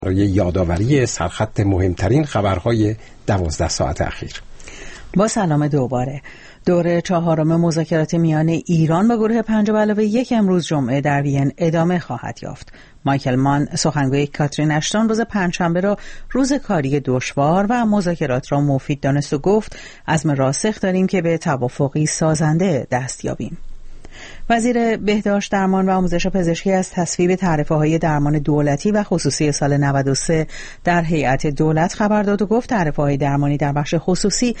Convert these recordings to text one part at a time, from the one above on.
برای یادآوری سرخط مهمترین خبرهای 12 ساعت اخیر. با سلام دوباره. دوره 4 مذاکرات میان ایران و گروه 5+1 امروز جمعه در وین ادامه خواهد یافت. مایکل مان، سخنگوی کاترین اشتون، روز پنجشنبه را روز کاری دشوار و مذاکرات را مفید دانست و گفت عزم راسخ داریم که به توافقی سازنده دست یابیم. وزیر بهداشت، درمان و آموزش پزشکی از تصویب تعرفه‌های درمان دولتی و خصوصی سال 93 در هیئت دولت خبر داد و گفت تعرفه‌های درمانی در بخش خصوصی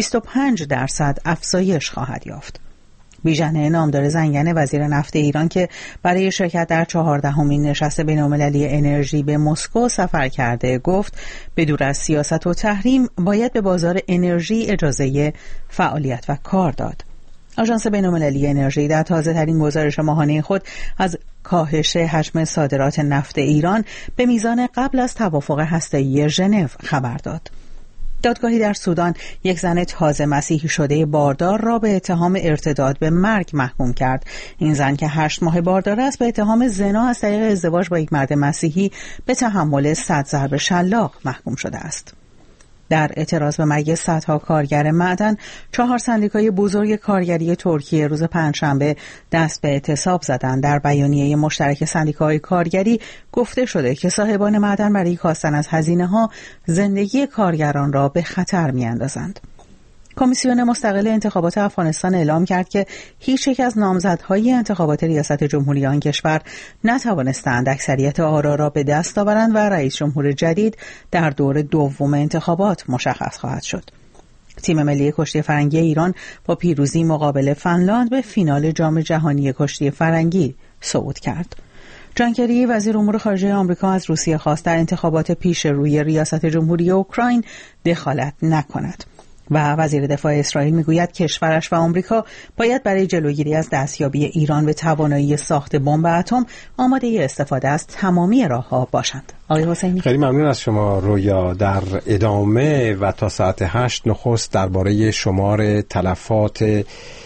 25% افزایش خواهد یافت. بیژن نامدار زنگنه، وزیر نفت ایران که برای شرکت در 14مین نشست بین‌المللی انرژی به مسکو سفر کرده، گفت بدور از سیاست و تحریم باید به بازار انرژی اجازه فعالیت و کار داد. آژانس بین‌المللی انرژی در تازه‌ترین گزارش ماهانه خود از کاهش حجم صادرات نفت ایران به میزان قبل از توافق هسته‌ای ژنو خبر داد. دادگاهی در سودان یک زن تازه مسیحی شده باردار را به اتهام ارتداد به مرگ محکوم کرد. این زن که 8 ماه باردار است به اتهام زنا از طریق ازدواج با یک مرد مسیحی به تحمل 100 ضرب شلاق محکوم شده است. در اعتراض به مرگ صدها کارگر معدن، 4 سندیکای بزرگ کارگری ترکیه روز پنجشنبه دست به اعتصاب زدند. در بیانیه مشترک سندیکاهای کارگری گفته شده که صاحبان معدن برای کاستن از هزینه‌ها زندگی کارگران را به خطر می‌اندازند. کمیسیون مستقل انتخابات افغانستان اعلام کرد که هیچ یک از نامزدهای انتخابات ریاست جمهوری آن کشور نتوانستند اکثریت آرا را به دست آورند و رئیس جمهور جدید در دور دوم انتخابات مشخص خواهد شد. تیم ملی کشتی فرنگی ایران با پیروزی مقابل فنلاند به فینال جام جهانی کشتی فرنگی صعود کرد. جان کری، وزیر امور خارجه آمریکا، از روسیه خواست در انتخابات پیش روی ریاست جمهوری اوکراین دخالت نکند. و وزیر دفاع اسرائیل میگوید کشورش و آمریکا باید برای جلوگیری از دستیابی ایران به توانایی ساخت بمب اتم آماده استفاده از تمامی راه‌ها باشند. آقای حسینی، خیلی ممنون از شما رویا. در ادامه و تا ساعت 8 نخست درباره شمار تلفات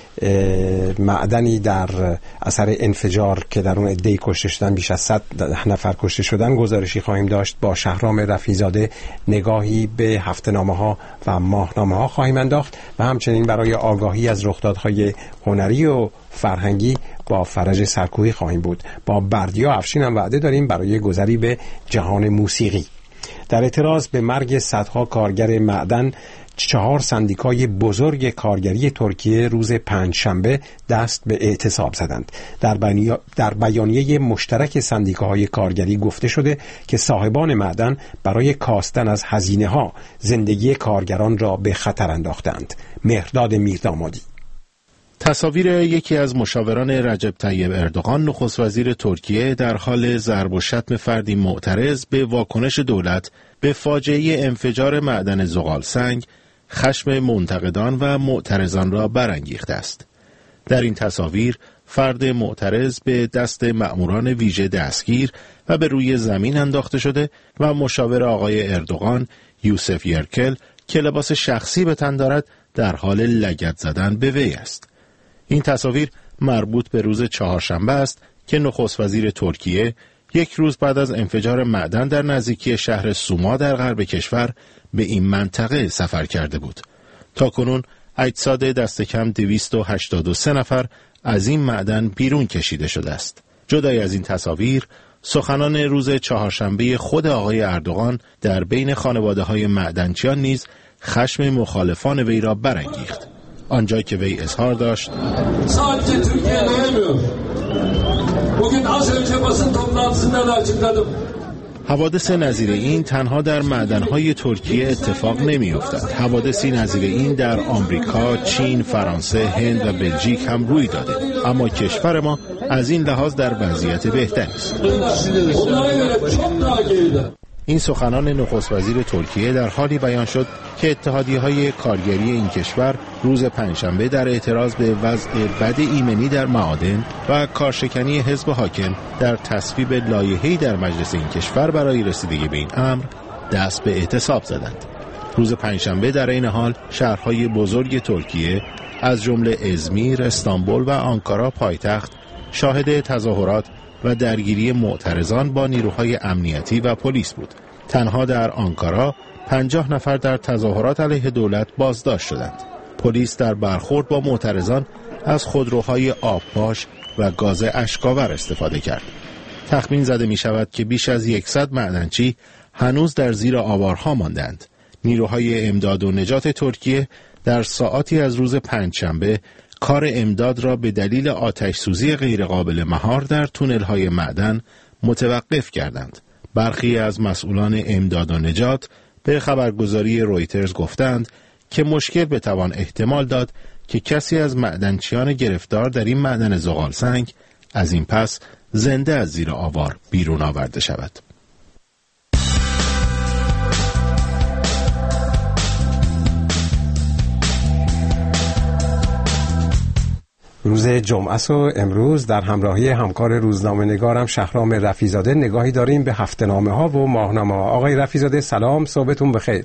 معدنی در اثر انفجار که در اون عده‌ای کشته شدن، بیش از 100 نفر کشته شدن، گزارشی خواهیم داشت. با شهرام رفیع‌زاده نگاهی به هفته‌نامه‌ها و ماهنامه‌ها خواهیم انداخت و همچنین برای آگاهی از رخدادهای هنری و فرهنگی با فرج سرکوهی خواهیم بود. با بردیا افشین هم وعده داریم برای گذری به جهان موسیقی. در اعتراض به مرگ صدها کارگر معدن، 4 سندیکای بزرگ کارگری ترکیه روز پنجشنبه دست به اعتصاب زدند. در بیانیه مشترک سندیکاهای کارگری گفته شده که صاحبان معدن برای کاستن از هزینه‌ها زندگی کارگران را به خطر انداختند. مهرداد میردامادی. تصاویر یکی از مشاوران رجب طیب اردوغان، نخست وزیر ترکیه، در حال ضرب و شتم فردی معترض به واکنش دولت به فاجعه انفجار معدن زغال سنگ، خشم منتقدان و معترضان را برانگیخته است. در این تصاویر فرد معترض به دست مأموران ویژه دستگیر و به روی زمین انداخته شده و مشاور آقای اردوغان، یوسف یرکل، که لباس شخصی به تن دارد، در حال لگد زدن به وی است. این تصاویر مربوط به روز چهارشنبه است که نخست وزیر ترکیه یک روز بعد از انفجار معدن در نزدیکی شهر سوما در غرب کشور به این منطقه سفر کرده بود. تاکنون اجساد دست کم 283 نفر از این معدن بیرون کشیده شده است. جدای از این تصاویر، سخنان روز چهارشنبه خود آقای اردوغان در بین خانواده‌های معدنچیان نیز خشم مخالفان وی را برانگیخت. آنجا که وی اظهار داشت: حوادث نظیر این تنها در معدن‌های ترکیه اتفاق نمی‌افتد. حوادثی نظیر این در آمریکا، چین، فرانسه، هند و بلژیک هم روی داده. اما کشور ما از این لحاظ در وضعیت بهتری است. این سخنان نخست وزیر ترکیه در حالی بیان شد که اتحادیه‌های کارگری این کشور روز پنجشنبه در اعتراض به وضع بد ایمنی در معادن و کارشکنی حزب حاکم در تصویب لایحه‌ای در مجلس این کشور برای رسیدگی به این امر دست به اعتصاب زدند. روز پنجشنبه در این حال شهرهای بزرگ ترکیه از جمله ازمیر، استانبول و آنکارا پایتخت شاهد تظاهرات و درگیری معترضان با نیروهای امنیتی و پلیس بود. تنها در آنکارا 50 نفر در تظاهرات علیه دولت بازداشت شدند. پلیس در برخورد با معترضان از خودروهای آبپاش و گاز اشک‌آور استفاده کرد. تخمین زده می شود که بیش از 100 معدنچی هنوز در زیر آوارها ماندند. نیروهای امداد و نجات ترکیه در ساعاتی از روز پنجشنبه کار امداد را به دلیل آتش سوزی غیرقابل مهار در تونل‌های معدن متوقف کردند. برخی از مسئولان امداد و نجات به خبرگزاری رویترز گفتند که مشکل بتوان احتمال داد که کسی از معدنچیان گرفتار در این معدن زغالسنگ از این پس زنده از زیر آوار بیرون آورده شود. روز جمعه است و امروز در همراهی همکار روزنامه‌نگارم شهرام رفیزاده نگاهی داریم به هفته‌نامه‌ها و ماهنامه‌ها. آقای رفیزاده سلام، صبحتون بخیر.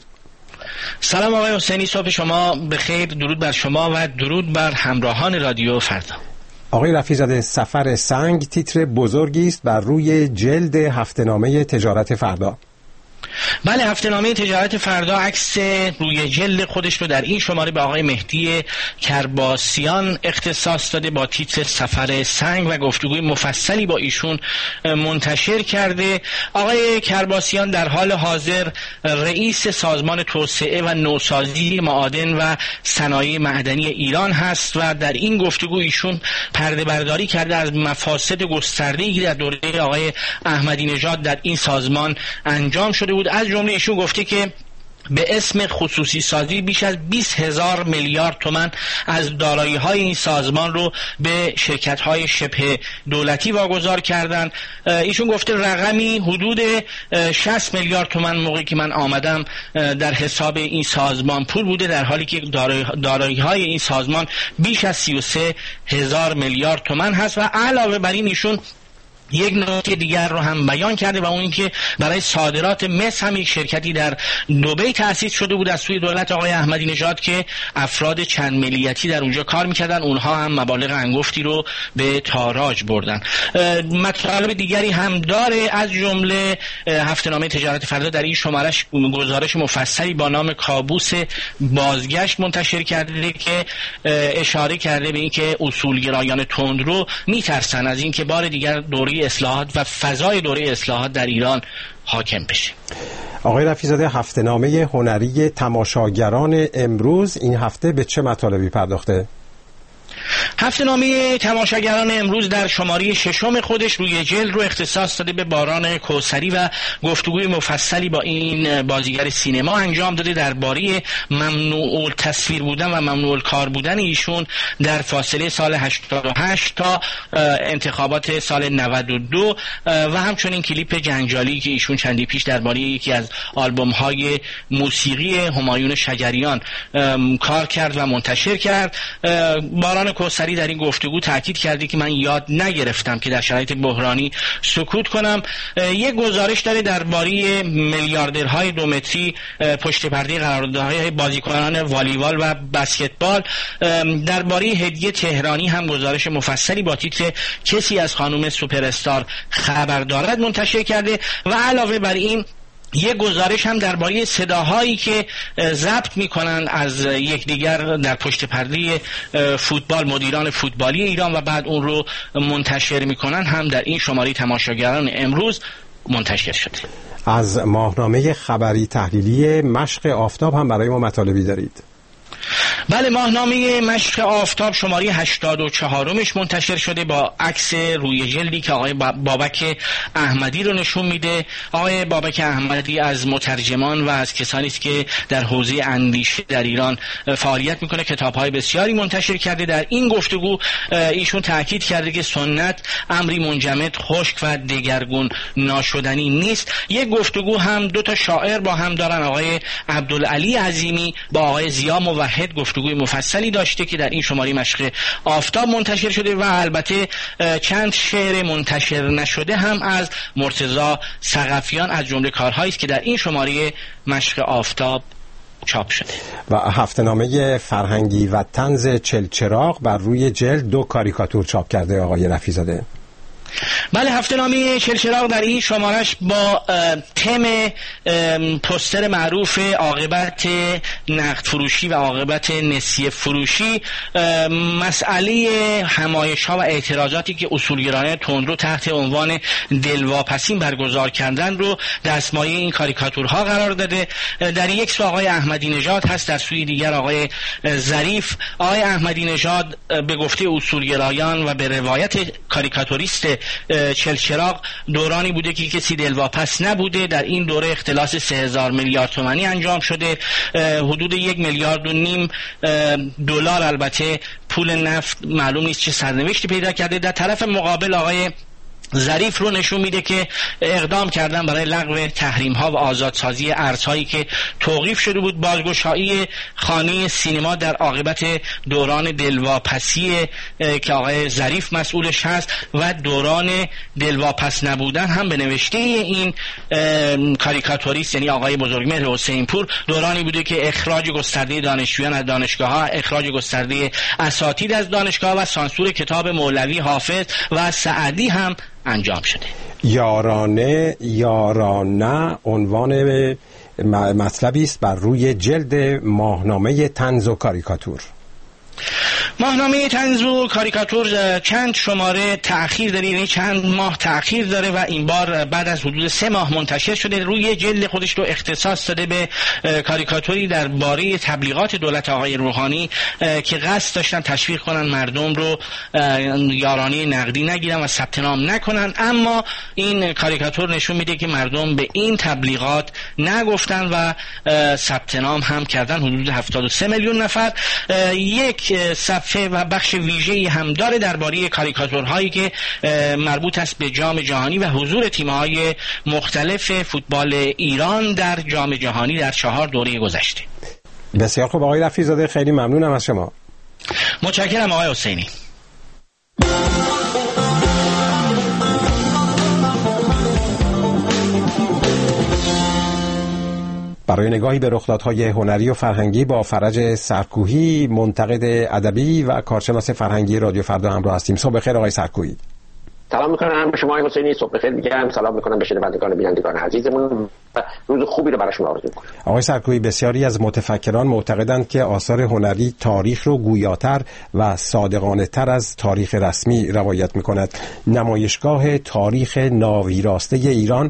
سلام آقای حسینی، صبح شما بخیر. درود بر شما و درود بر همراهان رادیو فردا. آقای رفیزاده، سفر سنگ تیتر بزرگی است بر روی جلد هفته‌نامه تجارت فردا. بله، هفته‌نامه تجارت فردا عکس روی جلد خودش رو در این شماره به آقای مهدی کرباسیان اختصاص داده با تیتر سفر سنگ و گفتگوی مفصلی با ایشون منتشر کرده. آقای کرباسیان در حال حاضر رئیس سازمان توسعه و نوسازی معادن و صنایع معدنی ایران هست و در این گفتگو ایشون پرده برداری کرده از مفاسد گسترده‌ای در دوره آقای احمدی نژاد در این سازمان انجام شده بود. از جمله ایشون گفته که به اسم خصوصی سازی بیش از 20,000 میلیارد تومان از دارایی‌های این سازمان رو به شرکت‌های شبه دولتی واگذار کردن. ایشون گفته رقمی حدود 60 میلیارد تومان موقعی که من آمدم در حساب این سازمان پول بوده، در حالی که دارایی‌های این سازمان بیش از 33,000 میلیارد تومان هست. و علاوه بر این ایشون یک نکته دیگر رو هم بیان کرده و اون اینکه برای صادرات مس هم یک شرکتی در دبی تأسیس شده بود از سوی دولت آقای احمدی نژاد که افراد چند ملیتی در اونجا کار میکردن، اونها هم مبالغ انگفتی رو به تاراج بردن. مطالب دیگری هم داره، از جمله هفته‌نامه تجارت فردا در این شمارش گزارش مفصلی با نام کابوس بازگشت منتشر کرده که اشاره کرده به اینکه اصولگرایان تندرو میترسن از اینکه بار دیگر دوره اصلاحات و فضای دوره اصلاحات در ایران حاکم بشه. آقای رفیزاده، هفته‌نامه هنری تماشاگران امروز این هفته به چه مطالبی پرداخته؟ هفته‌نامه تماشاگران امروز در شماره 6 خودش روی جلد رو اختصاص داده به باران کوثری و گفتگوی مفصلی با این بازیگر سینما انجام داده درباره ممنوع التصویر بودن و ممنوع الکار بودن ایشون در فاصله سال 88 تا انتخابات سال 92 و همچنین کلیپ جنجالی که ایشون چندی پیش درباره یکی از آلبوم‌های موسیقی همایون شجریان کار کرد و منتشر کرد. باران کوثری در این گفتگو تاکید کرده که من یاد نگرفتم که در شرایط بحرانی سکوت کنم. یک گزارش داره درباره میلیاردرهای 2 متری پشت پرده قراردادهای بازیکنان والیبال و بسکتبال. درباره هدیه تهرانی هم گزارش مفصلی با تیتر کسی از خانم سوپر استار خبر دارد منتشر کرده و علاوه بر این یک گزارش هم درباره صداهایی که ضبط میکنن از یکدیگر در پشت پرده فوتبال مدیران فوتبالی ایران و بعد اون رو منتشر میکنن هم در این شماره تماشاگران امروز منتشر شده. از ماهنامه خبری تحلیلی مشق آفتاب هم برای ما مطالبی دارید؟ بله، ماهنامه مشق آفتاب شماره 84مش منتشر شده با عکس روی جلدی که آقای بابک احمدی رو نشون میده. آقای بابک احمدی از مترجمان و از کسانی است که در حوزه اندیشه در ایران فعالیت میکنه، کتاب‌های بسیاری منتشر کرده. در این گفتگو ایشون تاکید کرده که سنت امری منجمد، خشک و دگرگون ناشدنی نیست. یک گفتگو هم 2 شاعر با هم دارن، آقای عبدالعلی عظیمی با آقای ضیا موحد گفتگوی مفصلی داشته که در این شماره مشق آفتاب منتشر شده و البته چند شعر منتشر نشده هم از مرتضی ثقفیان از جمله کارهایی است که در این شماره مشق آفتاب چاپ شده. و هفته‌نامه فرهنگی و طنز چلچراغ بر روی جلد 2 کاریکاتور چاپ کرده آقای رفیزاده. بله، هفته نامه چلچراغ در این شمارش با تم پوستر معروف عاقبت نقد فروشی و عاقبت نسیه فروشی مسئله همایش‌ها و اعتراضاتی که اصولگرایان تندرو تحت عنوان دلواپسین برگزار کردن رو دستمایه این کاریکاتورها قرار داده. در یک سو آقای احمدی نژاد هست، در سوی دیگر آقای ظریف. آقای احمدی نژاد به گفته اصولگرایان و به روایت کاریکاتوریست چلچراغ دورانی بوده که کسی دلواپس نبوده. در این دوره اختلاس 3000 میلیارد تومانی انجام شده، حدود 1.5 میلیارد دلار البته پول نفت معلوم نیست چه سرنوشتی پیدا کرده. در طرف مقابل آقای ظریف رو نشون میده که اقدام کردن برای لغو تحریم ها و آزادسازی ارزهایی که توقیف شده بود. بازگشایی خانه سینما در عاقبت دوران دلواپسی که آقای ظریف مسئولش هست و دوران دلواپس نبودن هم به نوشته این کاریکاتوریست یعنی آقای بزرگمهر حسین پور دورانی بوده که اخراج گسترده دانشجویان از دانشگاه ها، اخراج گسترده اساتید از دانشگاه و سانسور کتاب مولوی، حافظ و سعدی هم انجام شده. یارانه عنوان مطلبی است بر روی جلد ماهنامه طنز و کاریکاتور. ماهنامه طنز و کاریکاتور چند شماره تأخیر داره، یعنی چند ماه تأخیر داره و این بار بعد از حدود 3 ماه منتشر شده. روی جلد خودش رو اختصاص داده به کاریکاتوری درباره تبلیغات دولت آقای روحانی که قصد داشتن تشویق کنن مردم رو یارانه نقدی نگیرن و ثبت نام نکنن، اما این کاریکاتور نشون میده که مردم به این تبلیغات نگفتن و ثبت نام هم کردن. حدود 73 میلیون نفر. یک صفحه و بخش ویژه‌ای هم داره درباره کاریکاتورهایی که مربوط است به جام جهانی و حضور تیم‌های مختلف فوتبال ایران در جام جهانی در 4 دوره گذشته. بسیار خوب آقای رفیع‌زاده، خیلی ممنونم از شما. متشکرم آقای حسینی. برای نگاهی به رخدادهای هنری و فرهنگی با فرج سرکوهی، منتقد ادبی و کارشناس فرهنگی رادیو فردا همراه هستیم. صبح بخیر آقای سرکوهی. سلام میکنم به شما آقای حسینی، صبح بخیر میگم. سلام میکنم به شنوندگان و بینندگان عزیزمون و روز خوبی رو براشون آرزو میکنم. آقای سرکوهی، بسیاری از متفکران معتقدند که آثار هنری تاریخ رو گویاتر و صادقانه تر از تاریخ رسمی روایت میکند. نمایشگاه تاریخ ناویراسته ایران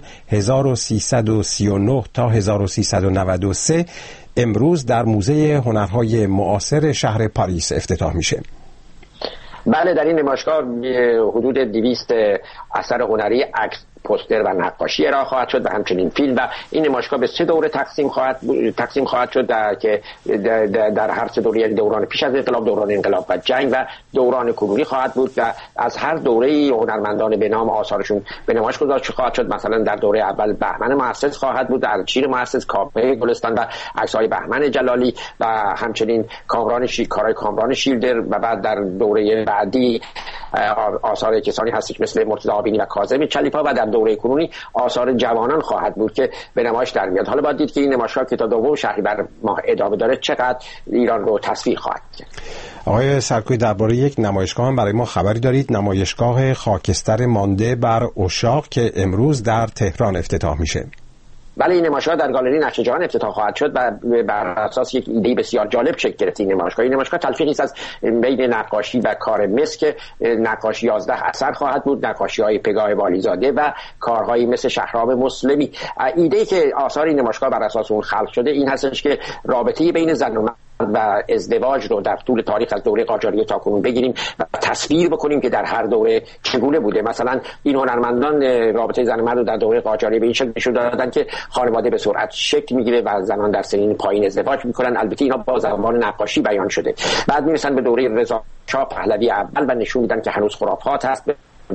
1339 تا 1393 امروز در موزه هنرهای معاصر شهر پاریس افتتاح میشه. بله، در این نمایشگاه حدود 200 اثر هنری، عکس، پوستر و نقاشی ارائه خواهد شد و همچنین فیلم، و این نمایشگاه به 3 دوره تقسیم خواهد شد که در هر 3 دوره، یعنی دوران پیش از انقلاب، دوران انقلاب و جنگ و دوران کنونی خواهد بود و از هر دوره هنرمندان به نام آثارشون به نمایش گذاشته خواهد شد. مثلا در دوره اول بهمن مؤسس خواهد بود، ارچین مؤسس، کاوه گلستان و عکس‌های بهمن جلالی و همچنین کارهای کامران شیلدر، و بعد در دوره بعدی آثار کسانی هست مثل مرتضی آبینی و کاظم چلیپا، و در دوره کنونی آثار جوانان خواهد بود که به نمایش در میاد. حالا باید دید که این نمایشگاه که تا 2 شهریور ماه ادامه داره چقدر ایران رو تصویر خواهد کرد. آقای سرکوهی، درباره یک نمایشگاه هم برای ما خبری دارید، نمایشگاه خاکستر مانده بر عشاق که امروز در تهران افتتاح میشه. بله، این نمایشگاه در گالری نقش جهان افتتاح خواهد شد و بر اساس یک ایده بسیار جالب شکل گرفت. این نمایشگاه تلفیقی است از بین نقاشی و کار مس که نقاشی 11 اثر خواهد بود، نقاشی‌های پگاه والیزاده و کارهایی مثل شهرام مسلمی. ایده‌ای که آثار این نمایشگاه بر اساس اون خلق شده این هستش که رابطه بین زن و مرد و ازدواج رو در طول تاریخ از دوره قاجاریه تا کنون بگیریم و تصویر بکنیم که در هر دوره چگونه بوده. مثلا این هنرمندان رابطه زن و مرد رو در دوره قاجاریه به این شکل نشون دادن که خانواده به سرعت شکل میگیره و زنان در سنین پایین ازدواج میکنن. البته اینا با زبان نقاشی بیان شده. بعد میرسن به دوره رضا شاه پهلوی اول و نشون میدن که هنوز خرافات هست.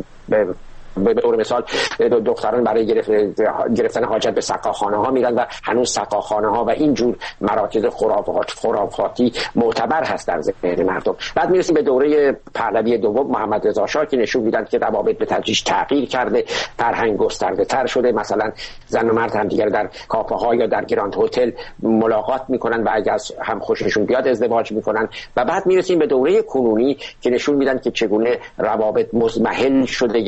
به طور مثال دختران برای گرفتن حاجت به سقاخانه ها میرن و هنوز سقاخانه ها و اینجور مراکز خرافاتی معتبر هست در ذهن مردم. بعد میرسیم به دوره پهلوی دوم محمد رضا شاه که نشون میدن که روابط به تدریج تغییر کرده، فرهنگ گسترده تر شده. مثلا زن و مرد هم دیگر در کافه ها یا در گراند هتل ملاقات میکنن و اگر هم خوششون بیاد ازدواج میکنن. و بعد میرسیم به دوره کنونی که نشون میدن که چگونه روابط مضمحل شده، یک نوع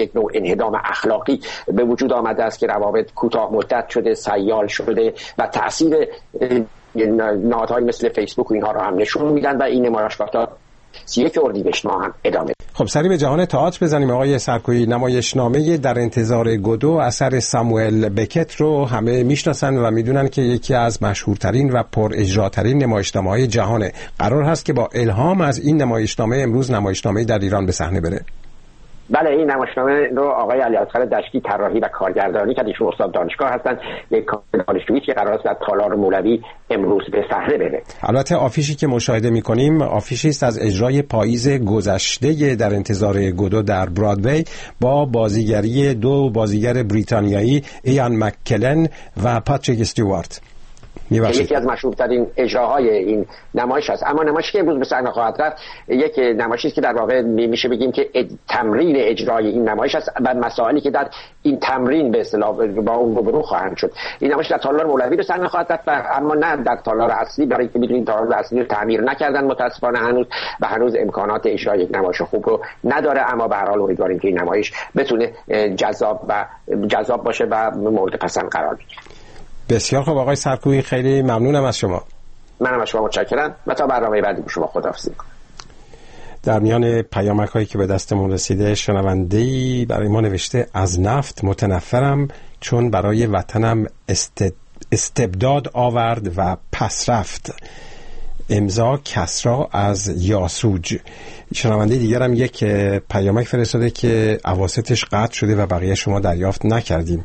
انهدام اخلاقی به وجود آمده است که روابط کوتاه مدت شده، سیال شده و تاثیر نهادهای مثل فیسبوک و اینها رو هم نشون میدن و این نمایشگاه تا 31 اردیبهشت ماه هم ادامه. خب سری به جهان تئاتر بزنیم آقای سرکویی. نمایشنامه در انتظار گودو اثر ساموئل بکت رو همه میشناسن و میدونن که یکی از مشهورترین و پر اجراترین نمایشنامه‌های جهانه. قرار هست که با الهام از این نمایشنامه امروز نمایشنامه در ایران به صحنه بره. بله، این نمایشنامه رو آقای علیاصغر دشتی طراحی و کارگردانی کرد. ایشون استاد دانشگاه هستن، یک دانشجویی که قرار است در تالار مولوی امروز به صحنه بره. البته آفیشی که مشاهده می‌کنیم آفیشی است از اجرای پاییز گذشته در انتظار گودو در برادوی با بازیگری دو بازیگر بریتانیایی، ایان مککلن و پاتریک استیوارت. یکی از مشهورترین اجراهای این نمایش است. اما نمایشی که امروز به صحنه خواهد رفت یک نمایشی است که در واقع میشه بگیم که تمرین اجرای این نمایش است و مسائلی که در این تمرین به اصطلاح با اون روبرو خواهند شد. این نمایش در تالار مولوی به صحنه خواهد رفت، اما نه در تالار اصلی، برای اینکه میدونید تالار اصلی رو تعمیر نکردن متاسفانه هنوز امکانات اجرای یک نمایش خوب رو نداره. اما به هر حال امیدواریم که این نمایش بتونه جذاب باشه و مورد پسند قرار بگیره. بسیار خوب آقای سرکویی، خیلی ممنونم از شما. منم از شما متشکرم و تا برنامه بعدی با شما خداحافظی می‌کنم. در میان پیامک‌هایی که به دستمون رسیده شنونده‌ای برای ما نوشته از نفت متنفرم چون برای وطنم استبداد آورد و پس رفت. امضا کسرا از یاسوج. شنونده دیگر هم یک پیامک فرستاده که اواسطش قطع شده و بقیه شما دریافت نکردیم.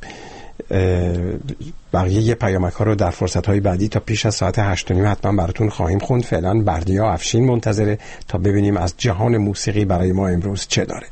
بقیه پیامک ها رو در فرصت های بعدی تا پیش از ساعت 8:30 حتما براتون خواهیم خوند. فعلا بردیا افشین منتظره تا ببینیم از جهان موسیقی برای ما امروز چه داره.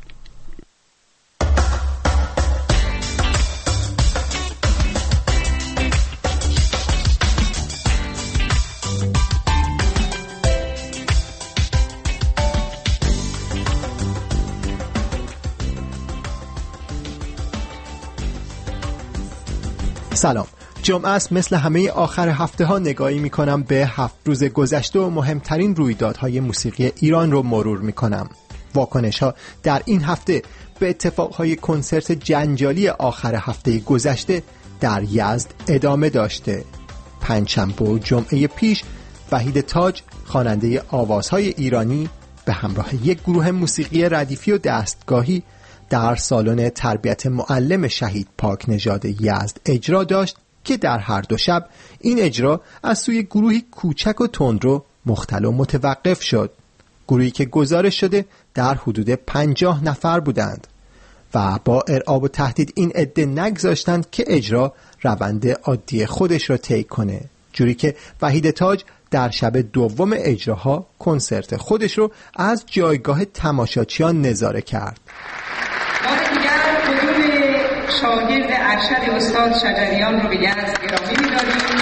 سلام. جمعه است، مثل همه آخر هفته ها نگاهی می کنم به 7 روز گذشته و مهمترین رویدادهای موسیقی ایران رو مرور می کنم. واکنش ها در این هفته به اتفاقهای کنسرت جنجالی آخر هفته گذشته در یزد ادامه داشته. پنجشنبه و جمعه پیش وحید تاج، خواننده آوازهای ایرانی، به همراه یک گروه موسیقی ردیفی و دستگاهی در سالن تربیت معلم شهید پاک نژاد یزد اجرا داشت که در هر دو شب این اجرا از سوی گروهی کوچک و تندرو مختل و متوقف شد. گروهی که گزارش شده در حدود 50 نفر بودند و با ارعاب و تهدید این عده نگذاشتند که اجرا روند عادی خودش را طی کنه، جوری که وحید تاج در شب دوم اجراها کنسرت خودش رو از جایگاه تماشاچیان نظاره کرد. بار دیگر حضور شاگرد ارشد استاد شجریان رو به یزد گرامی می‌داریم.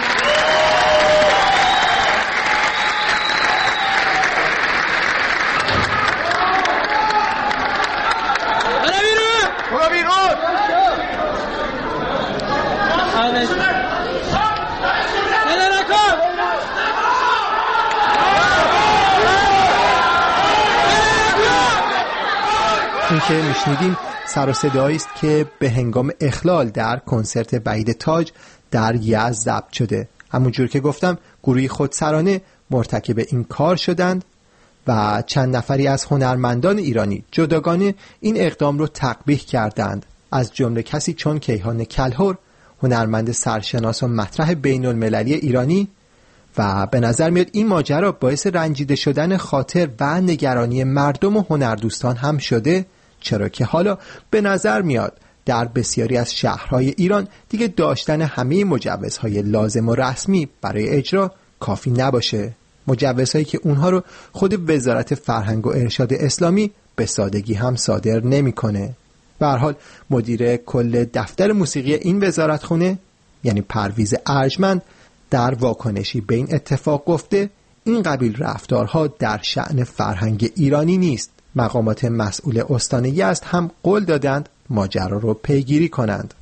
این که میشنیدیم سر و صدایی است که به هنگام اخلال در کنسرت وحید تاج در یزد ضبط شده. همونجور که گفتم گروهی خودسرانه مرتکب این کار شدند و چند نفری از هنرمندان ایرانی جداگانه این اقدام رو تقبیح کردند، از جمله کسی چون کیهان کلهر، هنرمند سرشناس و مطرح بین المللی ایرانی. و به نظر میاد این ماجرا باعث رنجیده شدن خاطر و نگرانی مردم و هنردوستان هم شده، چرا که حالا به نظر میاد در بسیاری از شهرهای ایران دیگه داشتن همه مجوزهای لازم و رسمی برای اجرا کافی نباشه. مجوزهایی که اونها رو خود وزارت فرهنگ و ارشاد اسلامی به سادگی هم صادر نمیکنه. به هر حال مدیر کل دفتر موسیقی این وزارتخونه یعنی پرویز ارجمند در واکنشی به این اتفاق گفته این قبیل رفتارها در شأن فرهنگ ایرانی نیست. مقامات مسئول استان یزد هم قول دادند ماجرا رو پیگیری کنند.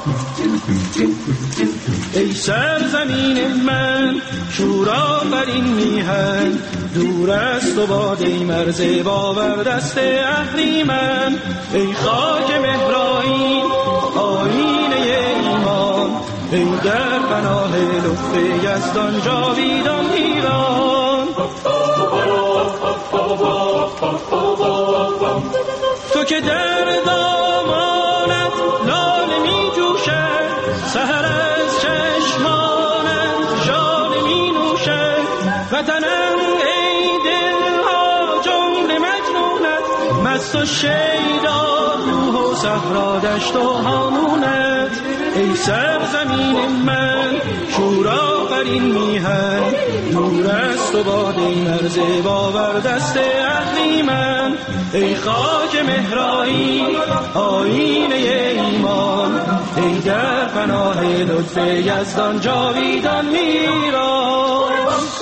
ای سرزمین من شورا بر این میهن، دور است و باد ای مرز باور دست اهریمن. ای خاک مهرایی آیینه ایمان، ای در پناه لطف یزدان جاویدان ایران. تو که در دامانت لاله می جوشد، سحر از چشمانت ژاله می نوشد. وطنم ای دلها جمله مجنونت، مست و شیدا روح و صحرا دشت و هامونت. ای سرزمین من شورا بر این میهن، دور است و باد ای مرز باور دست اهریمن. ای خاک مهرایی آیینه ایمان، ای در پناه لطف یزدان جاویدان ایران.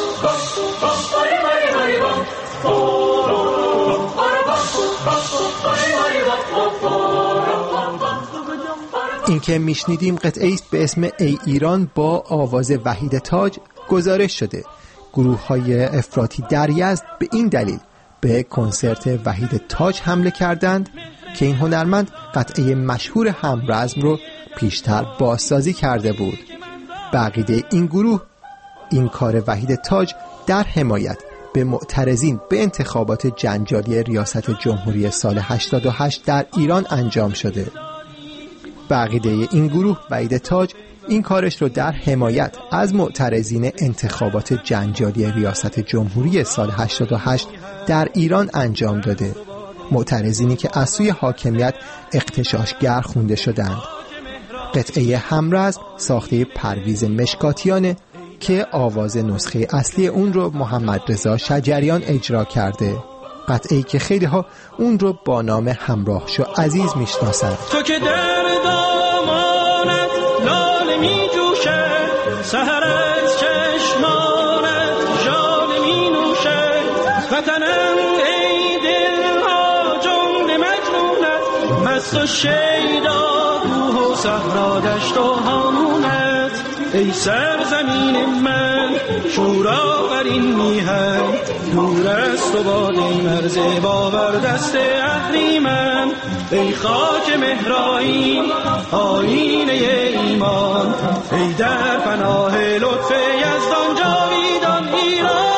این که میشنیدیم قطعه است به اسم ای ایران با آواز وحید تاج گزارش شده. گروه‌های افراطی در یزد به این دلیل به کنسرت وحید تاج حمله کردند که این هنرمند قطعه مشهور همرزم رو پیشتر بازسازی کرده بود. به عقیده این گروه این کار وحید تاج در حمایت به معترضین به انتخابات جنجالی ریاست جمهوری سال 88 در ایران انجام شده. به عقیده این گروه وحید تاج این کارش رو در حمایت از معترضین انتخابات جنجالی ریاست جمهوری سال 88 در ایران انجام داده. معترضینی که از سوی حاکمیت اغتشاشگر خونده شدند. قطعه همرزم ساخته پرویز مشکاتیانه که آواز نسخه اصلی اون رو محمد رضا شجریان اجرا کرده. قطعه‌ای که خیلی ها اون رو با نام همراه شو عزیز میشناسند. تو که در دامانت لاله می جوشد، سحر از چشمانت ژاله می نوشد. وطنم ای دلها جمله مجنونت، مست و شیدا روح و صحرا دشت و هامونت. ای سرزمین من شورا بر این میهن، دور است و باد ای مرز باور دست اهریمن. ای خاک مهرایی آیینه ایمان، ای در پناه لطف یزدان جاویدان ایران.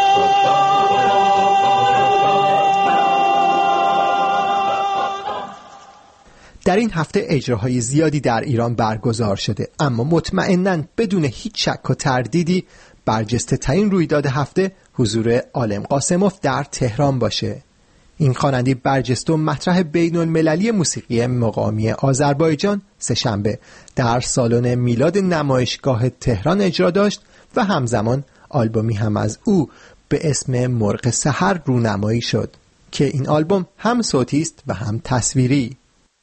در این هفته اجراهای زیادی در ایران برگزار شده، اما مطمئناً بدون هیچ شک و تردیدی برجسته ترین رویداد هفته حضور عالم قاسموف در تهران باشه. این خواننده برجسته و مطرح بین المللی موسیقی مقامی آذربایجان سه‌شنبه در سالن میلاد نمایشگاه تهران اجرا داشت و همزمان آلبومی هم از او به اسم مرغ سحر رونمایی شد که این آلبوم هم صوتی است و هم تصویری.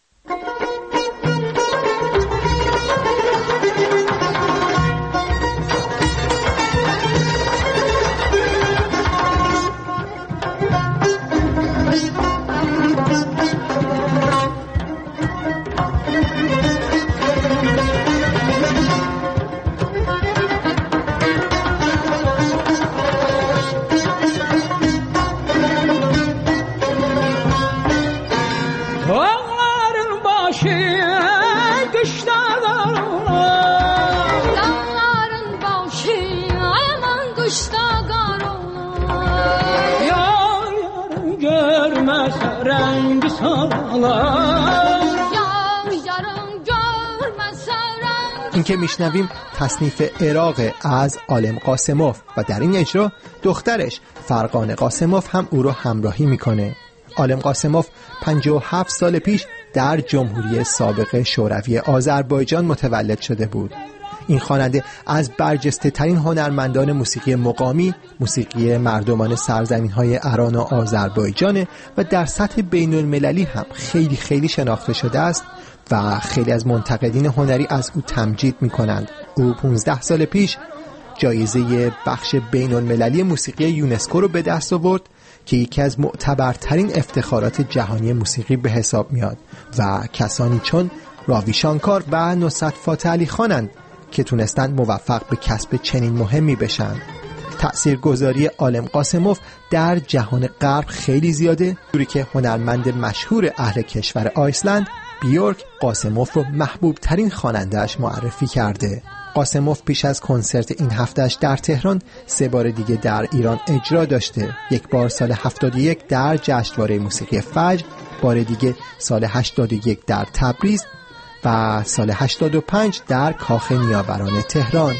این که میشنویم تصنیف عراق از عالم قاسموف و در این اجرا دخترش فرقان قاسموف هم او رو همراهی میکنه. عالم قاسموف 57 سال پیش در جمهوری سابق شوروی آذربایجان متولد شده بود. این خواننده از برجسته ترین هنرمندان موسیقی مقامی، موسیقی مردمان سرزمین‌های اران و آذربایجان و در سطح بین المللی هم خیلی خیلی شناخته شده است و خیلی از منتقدین هنری از او تمجید می‌کنند. او 15 سال پیش جایزه بخش بین المللی موسیقی یونسکو رو به دست آورد که یکی از معتبرترین افتخارات جهانی موسیقی به حساب میاد و کسانی چون راوی شانکار و نصرت فاتح علی خانند که تونستن موفق به کسب چنین مهمی بشن. تأثیرگذاری عالم قاسموف در جهان غرب خیلی زیاده، جوری که هنرمند مشهور اهل کشور آیسلند بیورک قاسموف رو محبوب ترین خواننده‌اش معرفی کرده. قاسموف پیش از کنسرت این هفتهش در تهران 3 بار دیگه در ایران اجرا داشته. یک بار سال 71 در جشنواره موسیقی فجر، بار دیگه سال 81 در تبریز و سال 85 در کاخ نیاوران تهران.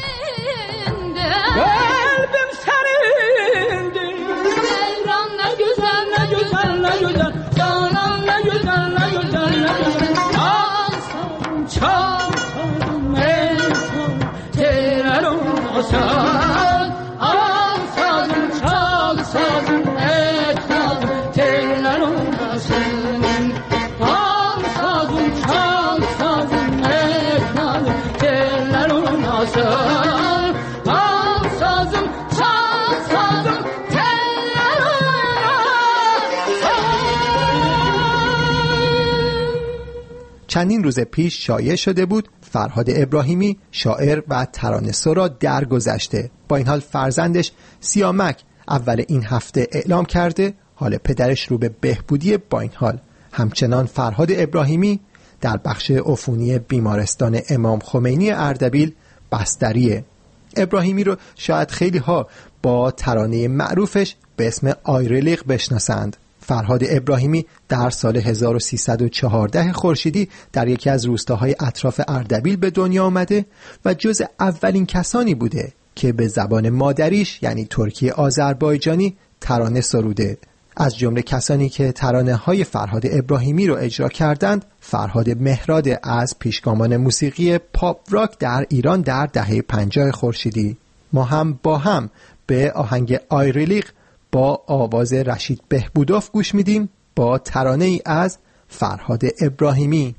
چندین روز پیش شایع شده بود فرهاد ابراهیمی شاعر و ترانه‌سرا را درگذشته. با این حال فرزندش سیامک اول این هفته اعلام کرده حال پدرش رو به بهبودی. با این حال همچنان فرهاد ابراهیمی در بخش عفونی بیمارستان امام خمینی اردبیل بستریه. ابراهیمی رو شاید خیلی ها با ترانه معروفش به اسم آیرلیق بشناسند. فرهاد ابراهیمی در سال 1314 خورشیدی در یکی از روستاهای اطراف اردبیل به دنیا آمده و جز اولین کسانی بوده که به زبان مادریش یعنی ترکی آذربایجانی ترانه سروده. از جمله کسانی که ترانه‌های فرهاد ابراهیمی رو اجرا کردند فرهاد مهراد از پیشگامان موسیقی پاپ راک در ایران در دهه 50 خورشیدی. ما هم با هم به آهنگ آیرلیق با آواز رشید بهبودوف گوش میدیم با ترانه ای از فرهاد ابراهیمی.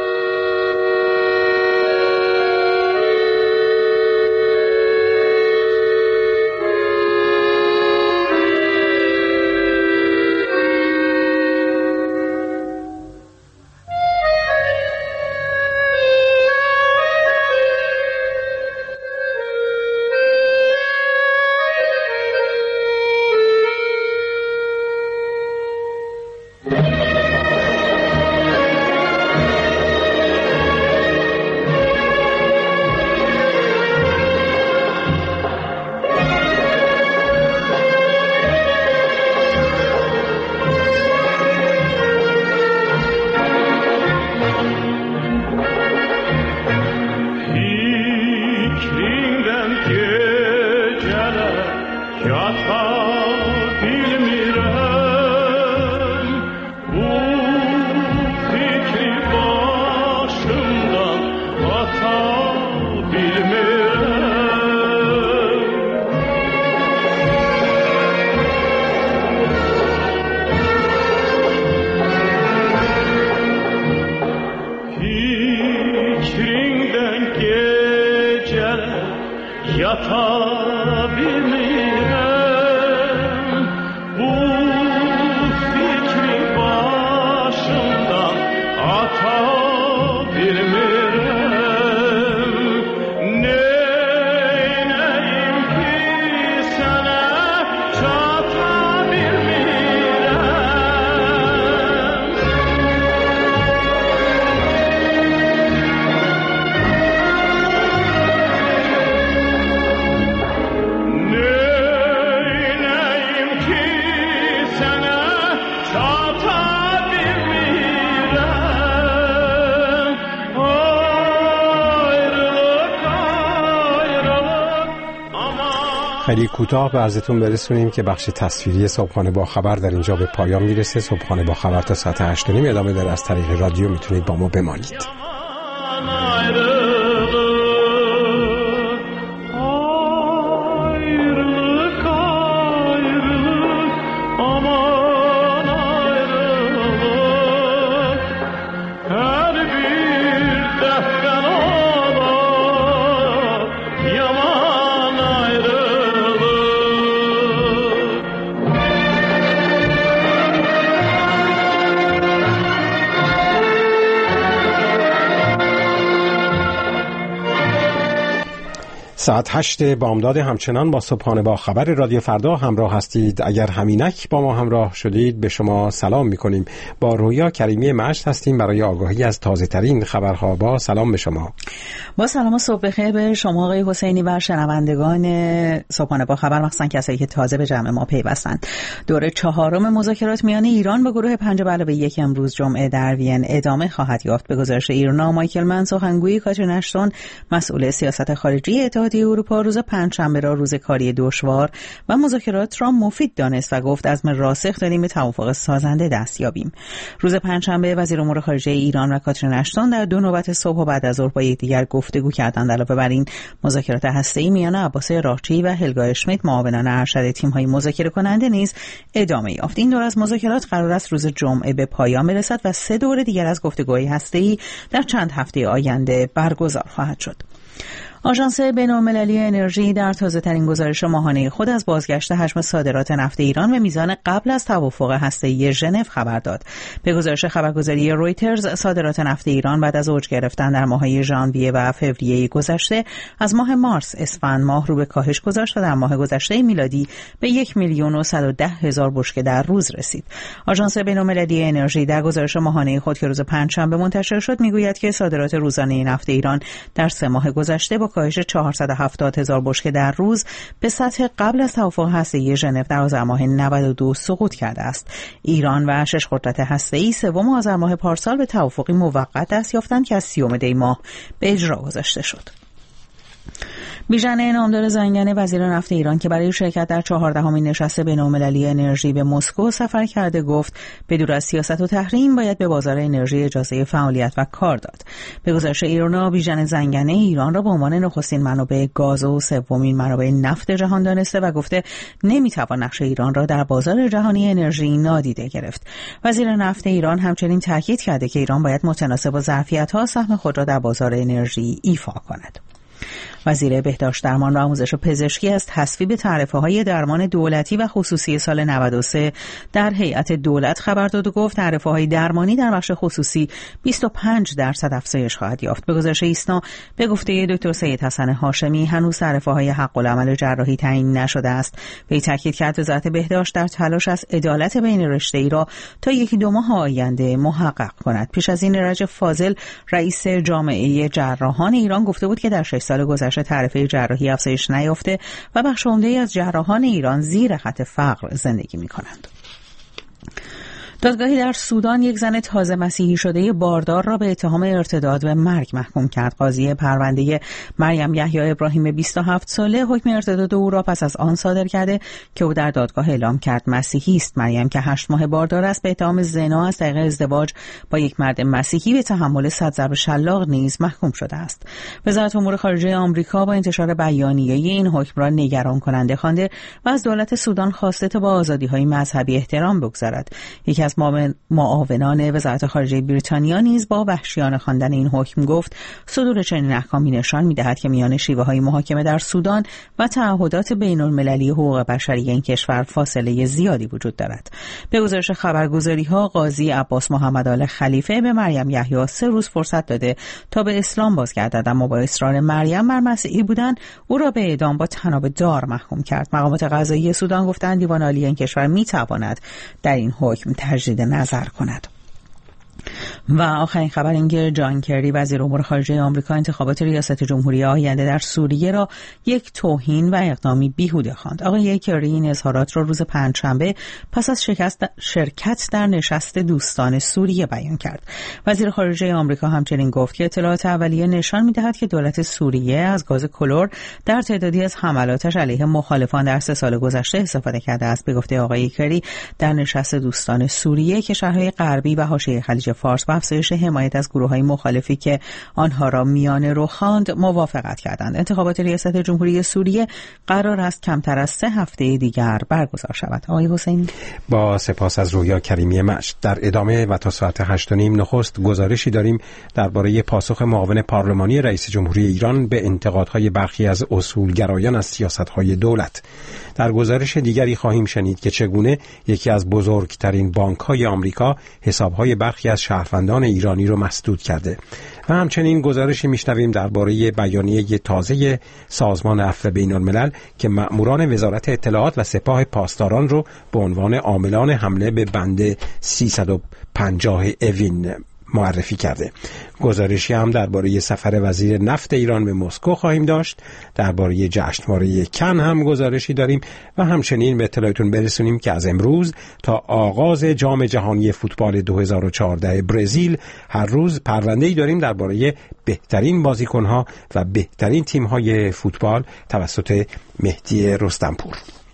خیلی کوتاه به عرضتون برسونیم که بخش تصویری صبحانه با خبر در اینجا به پایان میرسه. صبحانه با خبر تا ساعت 8:30 ادامه داره. از طریق رادیو میتونید با ما بمانید. ساعت 8 بامداد همچنان با صبحانه با خبر رادیو فردا همراه هستید. اگر همینک با ما همراه شدید به شما سلام می‌کنیم. با رویا کریمی مشت هستیم برای آگاهی از تازه‌ترین خبرها. با سلام به شما. با سلام و صبح بخیر به شما آقای حسینی و شنوندگان صبحانه با خبر، مخصوصا کسایی که تازه به جمع ما پیوستند. دوره 4 مذاکرات میان ایران با گروه 5+1 امروز جمعه در وین ادامه خواهد یافت. به گزارش ایرنا، مایکل من سخنگوی کاترین اشتون مسئول سیاست خارجی اتحادیه اروپا روز پنجشنبه را روز کاری دشوار و مذاکرات را مفید دانست و گفت عزم راسخ داریم به توافق سازنده دست یابیم. روز پنجشنبه وزیر امور خارجه ایران و کاترین اشتون در 2 نوبت صبح و بعد از ظهر با یکدیگر گفتگو کردند. علاوه بر این، مذاکرات هسته‌ای میان عباس راهچی و هلگا اشمیت معاونان ارشد تیم‌های مذاکره کننده نیز ادامه یافت. این دور از مذاکرات قرار است روز جمعه به پایان برسد و 3 دور دیگر از گفتگوهای هسته‌ای در چند هفته آینده برگزار خواهد شد. آژانس بین‌المللی انرژی در تازه‌ترین گزارش ماهانه خود از بازگشت حجم صادرات نفت ایران به میزان قبل از توافق هسته‌ای ژنو خبر داد. به گزارش خبرگزاری رویترز، صادرات نفت ایران بعد از اوج گرفتن در ماه‌های ژانویه و فوریه گذشته از ماه مارس اسفند ماه رو به کاهش گذاشت و در ماه گذشته میلادی به 1,110,000 بشکه در روز رسید. آژانس بین‌المللی انرژی در گزارش ماهانه خود که روز پنجشنبه منتشر شد میگوید که صادرات روزانه نفت ایران در 3 ماه گذشته با کاهش 470,000 بشکه در روز به سطح قبل از توافق هسته‌ای ژنو در آذر ماه 92 سقوط کرده است. ایران و 6 قدرت هسته‌ای 3 آذر ماه پارسال به توافقی موقت دست یافتند که از 30 دی ماه به اجرا گذاشته شد. بیژن نامدار زنگنه وزیر نفت ایران که برای شرکت در 14مین نشست بین‌المللی انرژی به مسکو سفر کرده گفت بدون از سیاست و تحریم باید به بازار انرژی اجازه فعالیت و کار داد. به گزارش ایرنا، بیژن زنگنه ایران را به عنوان نخستین منابع گاز و 3مین منابع نفت جهان دانسته و گفته نمیتوان نقش ایران را در بازار جهانی انرژی نادیده گرفت. وزیر نفت ایران همچنین تاکید کرده که ایران باید متناسب با ظرفیت‌ها سهم خود را در بازار انرژی ایفا کند. وزیر بهداشت درمان و آموزش پزشکی از تصویب تعرفه‌های درمان دولتی و خصوصی سال 93 در هیئت دولت خبر داد و گفت تعرفه‌های درمانی در بخش خصوصی 25% افزایش خواهد یافت. به گزارش ایسنا، به گفته دکتر سید حسن هاشمی هنوز تعرفه‌های حق العمل جراحی تعیین نشده است. وی تاکید کرد وزارت بهداشت در تلاش است عدالت بین رشته‌ای را تا 1-2 ماه آینده محقق کند. پیش از این رجب فاضل رئیس جامعه جراحان ایران گفته بود که در 6 سال گذشته تعرفه جراحی افزایش نیافته و بخش عمده‌ای از جراحان ایران زیر خط فقر زندگی می‌کنند. دادگاهی در سودان یک زن تازه مسیحی شده باردار را به اتهام ارتداد به مرگ محکوم کرد. قاضی پرونده مریم یحیی ابراهیم 27 ساله حکم ارتداد او را پس از آن صادر کرده که او در دادگاه اعلام کرد مسیحی است. مریم که 8 ماه باردار است به اتهام زنا از طریق ازدواج با یک مرد مسیحی به تحمل 100 ضرب شلاق نیز محکوم شده است. وزارت امور خارجه آمریکا با انتشار بیانیه این حکم را نگران کننده خوانده و از دولت سودان خواسته تا با آزادی‌های مذهبی احترام بگذارد. یکی از معاونان وزارت خارجه بریتانیا نیز با وحشیانه خواندن این حکم گفت صدور چنین احکامی نشان می‌دهد که میان شیوه‌های محاکمه در سودان و تعهدات بین‌المللی حقوق بشری این کشور فاصله زیادی وجود دارد. به گزارش خبرگزاری‌ها، قاضی عباس محمدآل خلیفه به مریم یحیی 3 روز فرصت داده تا به اسلام بازگردد، اما با اصرار مریم بر مسیحی بودن او را به اعدام با طناب دار محکوم کرد. مقامات قضایی سودان گفتند دیوان عالی این کشور می‌تواند در این حکم تجدید نظر کند. و آخرین خبر این که جان کری وزیر امور خارجه آمریکا انتخابات ریاست جمهوری آینده در سوریه را یک توهین و اقدامی بیهوده خواند. آقای کری این اظهارات را روز پنجشنبه پس از شرکت در نشست دوستان سوریه بیان کرد. وزیر خارجه آمریکا همچنین گفت که اطلاعات اولیه نشان می‌دهد که دولت سوریه از گاز کلور در تعدادی از حملاتش علیه مخالفان در 3 سال گذشته استفاده کرده است. به گفته آقای کری در نشست دوستان سوریه کشورهای غربی و حاشیه خلیج فارس با افزایش حمایت از گروه‌های مخالفی که آنها را میانه رو خواند موافقت کردند. انتخابات ریاست جمهوری سوریه قرار است کمتر از 3 هفته دیگر برگزار شود. آقای حسینی، با سپاس از رویا کریمی مشت. در ادامه و تا ساعت 8:30 نخست گزارشی داریم درباره پاسخ معاون پارلمانی رئیس جمهوری ایران به انتقادهای برخی از اصولگرایان از سیاست‌های دولت. در گزارش دیگری خواهیم شنید که چگونه یکی از بزرگترین بانک‌های آمریکا حساب‌های برخی از شهروندان ایرانی رو مسدود کرده. و همچنین گزارشی میشنویم درباره بیانیه تازه سازمان عفو بین‌الملل که مأموران وزارت اطلاعات و سپاه پاسداران رو به عنوان عاملان حمله به بند 350 اوین معرفی کرده. گزارشی هم درباره سفر وزیر نفت ایران به مسکو خواهیم داشت. درباره جشنواره کن هم گزارشی داریم و همچنین به اطلاعتون برسونیم که از امروز تا آغاز جام جهانی فوتبال 2014 برزیل هر روز پرونده‌ای داریم درباره بهترین بازیکن‌ها و بهترین تیم‌های فوتبال توسط مهدی رستمپور.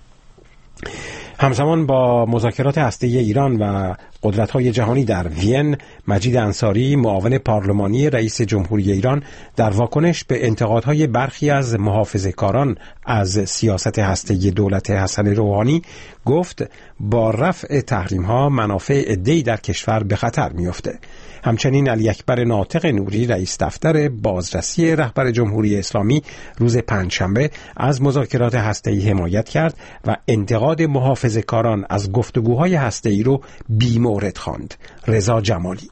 همزمان با مذاکرات هسته‌ای ایران و قدرت‌های جهانی در وین، مجید انصاری معاون پارلمانی رئیس جمهوری ایران در واکنش به انتقادهای برخی از محافظه‌کاران از سیاست هسته‌ای دولت حسن روحانی گفت با رفع تحریم‌ها منافع عده‌ای در کشور به خطر می‌افته. همچنین علی اکبر ناطق نوری رئیس دفتر بازرسی رهبر جمهوری اسلامی روز پنجشنبه از مذاکرات هسته‌ای حمایت کرد و انتقاد محافظه‌کاران از گفتگوهای هسته‌ای رو بی‌مورد خواند. رضا جمالی.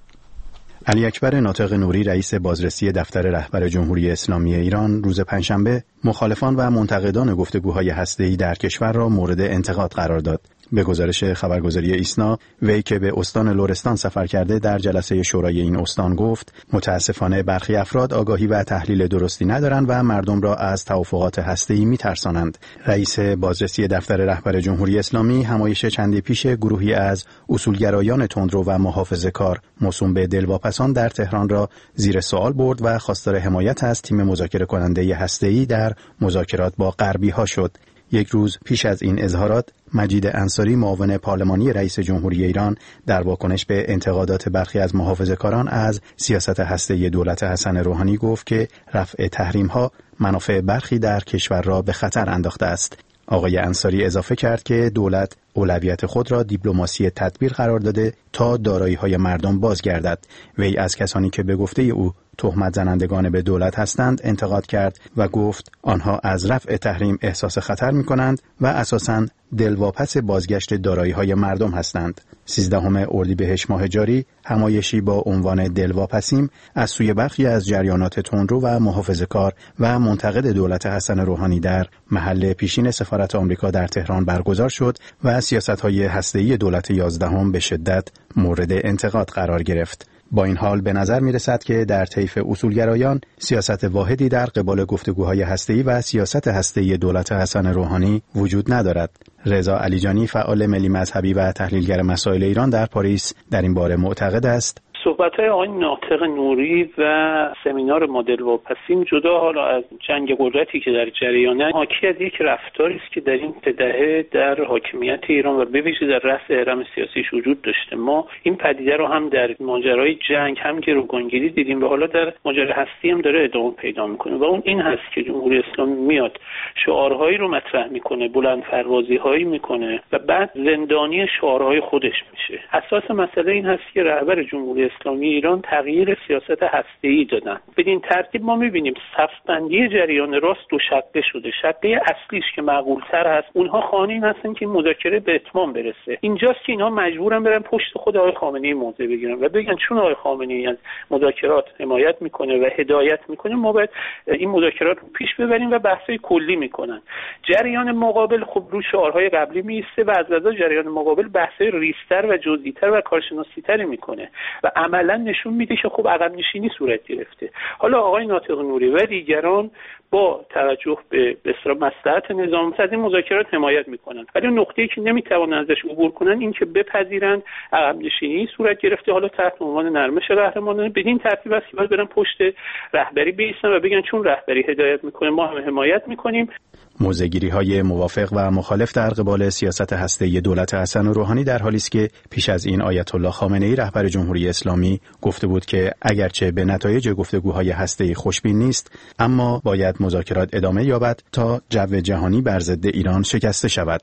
علی اکبر ناطق نوری رئیس بازرسی دفتر رهبر جمهوری اسلامی ایران روز پنجشنبه مخالفان و منتقدان گفتگوهای هسته‌ای در کشور را مورد انتقاد قرار داد. به گزارش خبرگزاری ایسنا، وی که به استان لرستان سفر کرده در جلسه شورای این استان گفت متاسفانه برخی افراد آگاهی و تحلیل درستی ندارند و مردم را از توافقات هسته‌ای می‌ترسانند. رئیس بازرسی دفتر رهبر جمهوری اسلامی همایش چندی پیش گروهی از اصولگرایان تندرو و محافظه‌کار موسوم به دلواپسان در تهران را زیر سوال برد و خواستار حمایت از تیم مذاکره کننده هسته‌ای در مذاکرات با غربی‌ها شد. یک روز پیش از این اظهارات، مجید انصاری معاون پارلمانی رئیس جمهوری ایران در واکنش به انتقادات برخی از محافظه‌کاران از سیاست هسته‌ای دولت حسن روحانی گفت که رفع تحریم‌ها منافع برخی در کشور را به خطر انداخته است. آقای انصاری اضافه کرد که دولت اولویت خود را دیپلماسی تدبیر قرار داده تا دارایی‌های مردم بازگردد. وی از کسانی که به گفته او تهمت زنندگان به دولت هستند انتقاد کرد و گفت آنها از رفع تحریم احساس خطر می‌کنند و اساساً دلواپس بازگشت دارایی‌های مردم هستند. 13 اردیبهشت ماه جاری همایشی با عنوان دلواپسیم از سوی برخی از جریانات تندرو و محافظه‌کار و منتقد دولت حسن روحانی در محل پیشین سفارت آمریکا در تهران برگزار شد و سیاست‌های هسته‌ای دولت 11 به شدت مورد انتقاد قرار گرفت. با این حال به نظر می رسد که در طیف اصولگرایان سیاست واحدی در قبال گفتگوهای هسته‌ای و سیاست هسته‌ای دولت حسن روحانی وجود ندارد. رضا علیجانی فعال ملی مذهبی و تحلیلگر مسائل ایران در پاریس در این باره معتقد است صحبت‌های آقای ناطق نوری و سمینار مدل واپسین جدا حالا از جنگ قدرتی که در جریانه، حاکی از یک رفتاری است که در این دهه در حاکمیت ایران و به ویژه در رأس هرم سیاسیش وجود داشته. ما این پدیده رو هم در ماجرای جنگ هم گروگانگیری دیدیم و حالا در ماجرای هستی هم داره ادامه پیدا میکنه و اون این هست که جمهوری اسلامی میاد شعارهایی رو مطرح میکنه، بلند پروازی‌هایی میکنه و بعد زندانی شعارهای خودش میشه. اساس مسئله این هست که رهبر جمهوری اسلامی ایران تغییر سیاست هسته‌ای دادن. بدین ترتیب ما می‌بینیم صف‌بندی جریان راست دو شقه شده. شقه اصلیش که معقول‌تر هست، اونها خواهان هستن که مذاکره به اتمام برسه. اینجاست که اینها مجبورن برن پشت خود آقای خامنه‌ای موضع بگیرن و بگن چون آقای خامنه‌ای از مذاکرات حمایت میکنه و هدایت میکنه، ما باید این مذاکرات رو پیش ببریم و بحث‌های کلی میکنن. جریان مقابل خب رو شعارهای قبلی میسته و از لحاظ جریان مقابل بحث‌های ریزتر و جزئی‌تر و کارشناسی‌تری میکنه و عملاً نشون میده که خب عقب نشینی صورت گرفته. حالا آقای ناطق نوری و دیگران با توجه به مصلحت نظام از این مذاکرات حمایت میکنن، ولی نقطه‌ای که نمیتوانن ازش عبور کنن این که بپذیرند عقب نشینی صورت گرفته، حالا تحت عنوان نرمش قهرمانانه. بدین ترتیب است که باید برن پشت رهبری بیستن و بگن چون رهبری هدایت میکنه ما هم حمایت میکنیم. موضع‌گیری‌های موافق و مخالف در قبال سیاست هسته‌ای دولت حسن روحانی در حالی است که پیش از این آیت الله خامنه‌ای رهبر جمهوری اسلامی گفته بود که اگرچه به نتایج گفتگوهای هسته‌ای خوشبین نیست، اما باید مذاکرات ادامه یابد تا جو جهانی بر ضد ایران شکسته شود.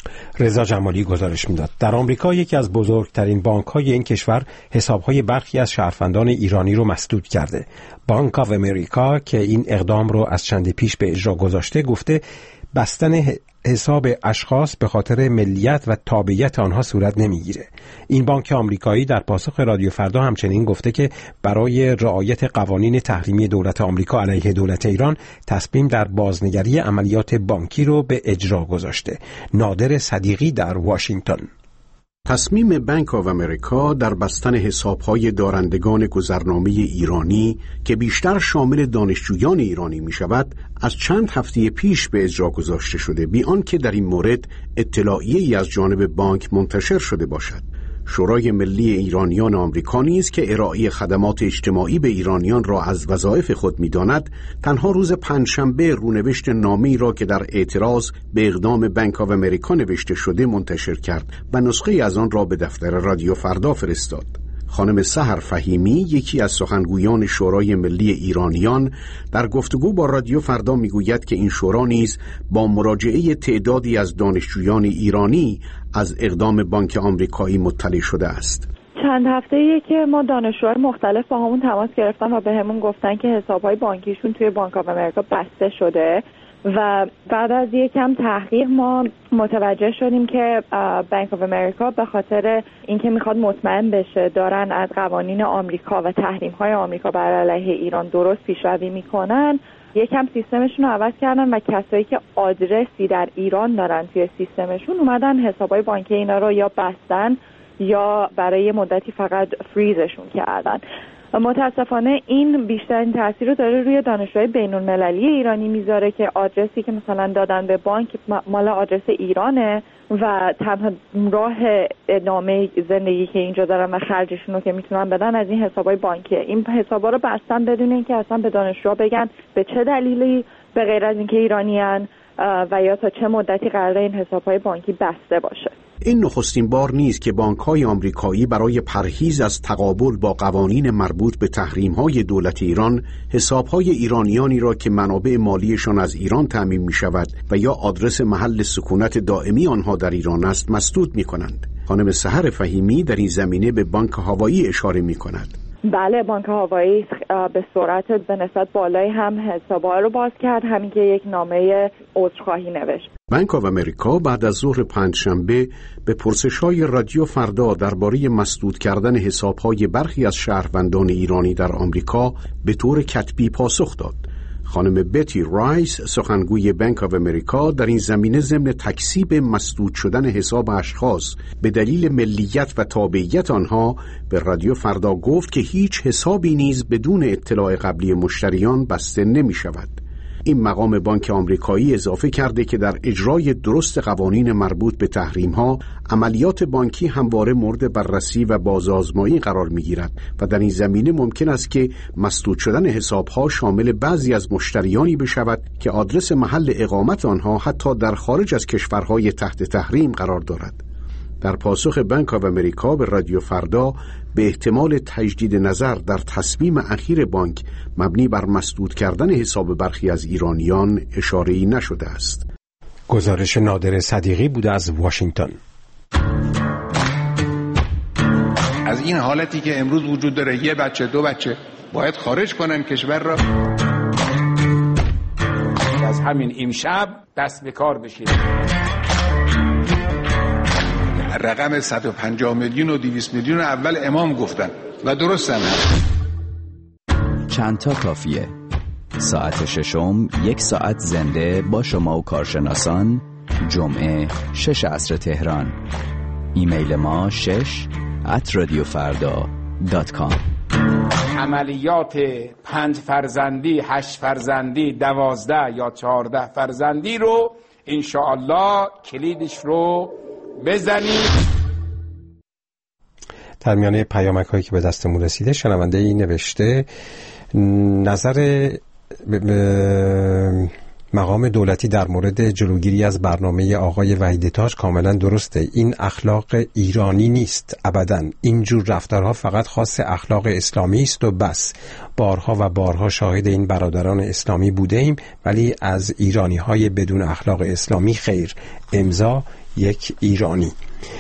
رضا جمالی گزارش میداد. در آمریکا یکی از بزرگترین بانک‌های این کشور حساب‌های برخی از شهروندان ایرانی رو مسدود کرده. بانک آف امریکا که این اقدام رو از چندی پیش به اجرا گذاشته گفته بستن حساب اشخاص به خاطر ملیت و تابعیت آنها صورت نمیگیره. این بانک آمریکایی در پاسخ رادیو فردا همچنین گفته که برای رعایت قوانین تحریمی دولت آمریکا علیه دولت ایران تصمیم در بازنگری عملیات بانکی رو به اجرا گذاشته. نادر صدیقی در واشنگتن. تصمیم بانک آف امریکا در بستن حسابهای دارندگان گذرنامه ایرانی که بیشتر شامل دانشجویان ایرانی می شود از چند هفته پیش به اجرا گذاشته شده، بی آنکه در این مورد اطلاعیه‌ای از جانب بانک منتشر شده باشد. شورای ملی ایرانیان آمریکا نیز که ارائه خدمات اجتماعی به ایرانیان را از وظایف خود می‌داند، تنها روز پنجشنبه رونوشت نامه‌ای را که در اعتراض به اقدام بانک آف امریکا نوشته شده منتشر کرد و نسخه‌ای از آن را به دفتر رادیو فردا فرستاد. خانم سحر فهیمی، یکی از سخنگویان شورای ملی ایرانیان، در گفتگو با رادیو فردا میگوید که این شورا نیز با مراجعه تعدادی از دانشجویان ایرانی از اقدام بانک آمریکایی مطلع شده است. چند هفته‌ایه که ما دانشجوهای مختلف با همون تماس گرفتن و بهمون گفتن که حسابهای بانکیشون توی بانک آف امریکا بسته شده و بعد از یکم تحقیق ما متوجه شدیم که بانک آف امریکا به خاطر اینکه میخواد مطمئن بشه دارن از قوانین آمریکا و تحریم‌های آمریکا بر علیه ایران درست پیشروی میکنن، یکم سیستمشون رو عوض کردن و کسایی که آدرسی در ایران دارن توی سیستمشون اومدن حسابهای بانکی اینا رو یا بستن یا برای مدتی فقط فریزشون کردن. متاسفانه این بیشترین تاثیر رو داره روی دانشجوهای بین‌المللی ایرانی میذاره که آدرسی که مثلا دادن به بانک مال آدرس ایرانه و تنها راه ادامه زندگی که اینجا دارن و خرجشون رو که میتونن بدن از این حسابای بانکیه. این حسابا رو بستن بدون اینکه اصلا به دانشجوها بگن به چه دلیلی، به غیر از اینکه ایرانیان و یا تا چه مدتی قراره این حسابهای بانکی بسته باشه. این نخستین بار نیست که بانک‌های آمریکایی برای پرهیز از تقابل با قوانین مربوط به تحریم‌های دولت ایران حساب‌های ایرانیانی را که منابع مالیشان از ایران تأمین می‌شود و یا آدرس محل سکونت دائمی آنها در ایران است مسدود می‌کنند. خانم سحر فهیمی در این زمینه به بانک هاوایی اشاره می‌کند. بله، بانک هاوایی به سرعت به نسبت بالایی هم حساب‌ها رو باز کرد، همین که یک نامه عذرخواهی نوشت. بانک آف امریکا بعد از ظهر پنجشنبه به پرسش‌های رادیو فردا درباره مسدود کردن حساب‌های برخی از شهروندان ایرانی در آمریکا به طور کتبی پاسخ داد. خانم بتی رایس، سخنگوی بانک آف امریکا، در این زمینه ضمن تکذیب مسدود شدن حساب اشخاص به دلیل ملیت و تابعیت آنها به رادیو فردا گفت که هیچ حسابی نیز بدون اطلاع قبلی مشتریان بسته نمی شود. این مقام بانک آمریکایی اضافه کرده که در اجرای درست قوانین مربوط به تحریم‌ها عملیات بانکی همواره مورد بررسی و بازآزمایی قرار می‌گیرد و در این زمینه ممکن است که مسدود شدن حساب‌ها شامل بعضی از مشتریانی بشود که آدرس محل اقامت آنها حتی در خارج از کشورهای تحت تحریم قرار دارد. در پاسخ بانک آف امریکا به رادیو فردا به احتمال تجدید نظر در تصمیم اخیر بانک مبنی بر مسدود کردن حساب برخی از ایرانیان اشاره‌ای نشده است. گزارش نادر صدیقی بود از واشنگتن. از این حالتی که امروز وجود داره، یه بچه دو بچه باید خارج کنن کشور را، از همین امشب دست به کار بشید. رقم 150 میلیون و 200 میلیون اول امام گفتن و درست هم هست. چند تا کافیه. ساعت ششم 1 ساعت زنده با شما و کارشناسان، جمعه 6 عصر تهران. ایمیل ما shesh@radiofarda.com. عملیات 5 فرزندی، 8 فرزندی، 12 یا 14 فرزندی رو انشاءالله کلیدش رو بزنید. در میانه پیامک هایی که به دستمون رسیده، شنونده ای نوشته نظر مقام دولتی در مورد جلوگیری از برنامه آقای وحید تاج کاملا درسته. این اخلاق ایرانی نیست ابداً. اینجور رفتارها فقط خاص اخلاق اسلامی است و بس. بارها و بارها شاهد این برادران اسلامی بوده ایم، ولی از ایرانی های بدون اخلاق اسلامی خیر. امضا یک ایرانی.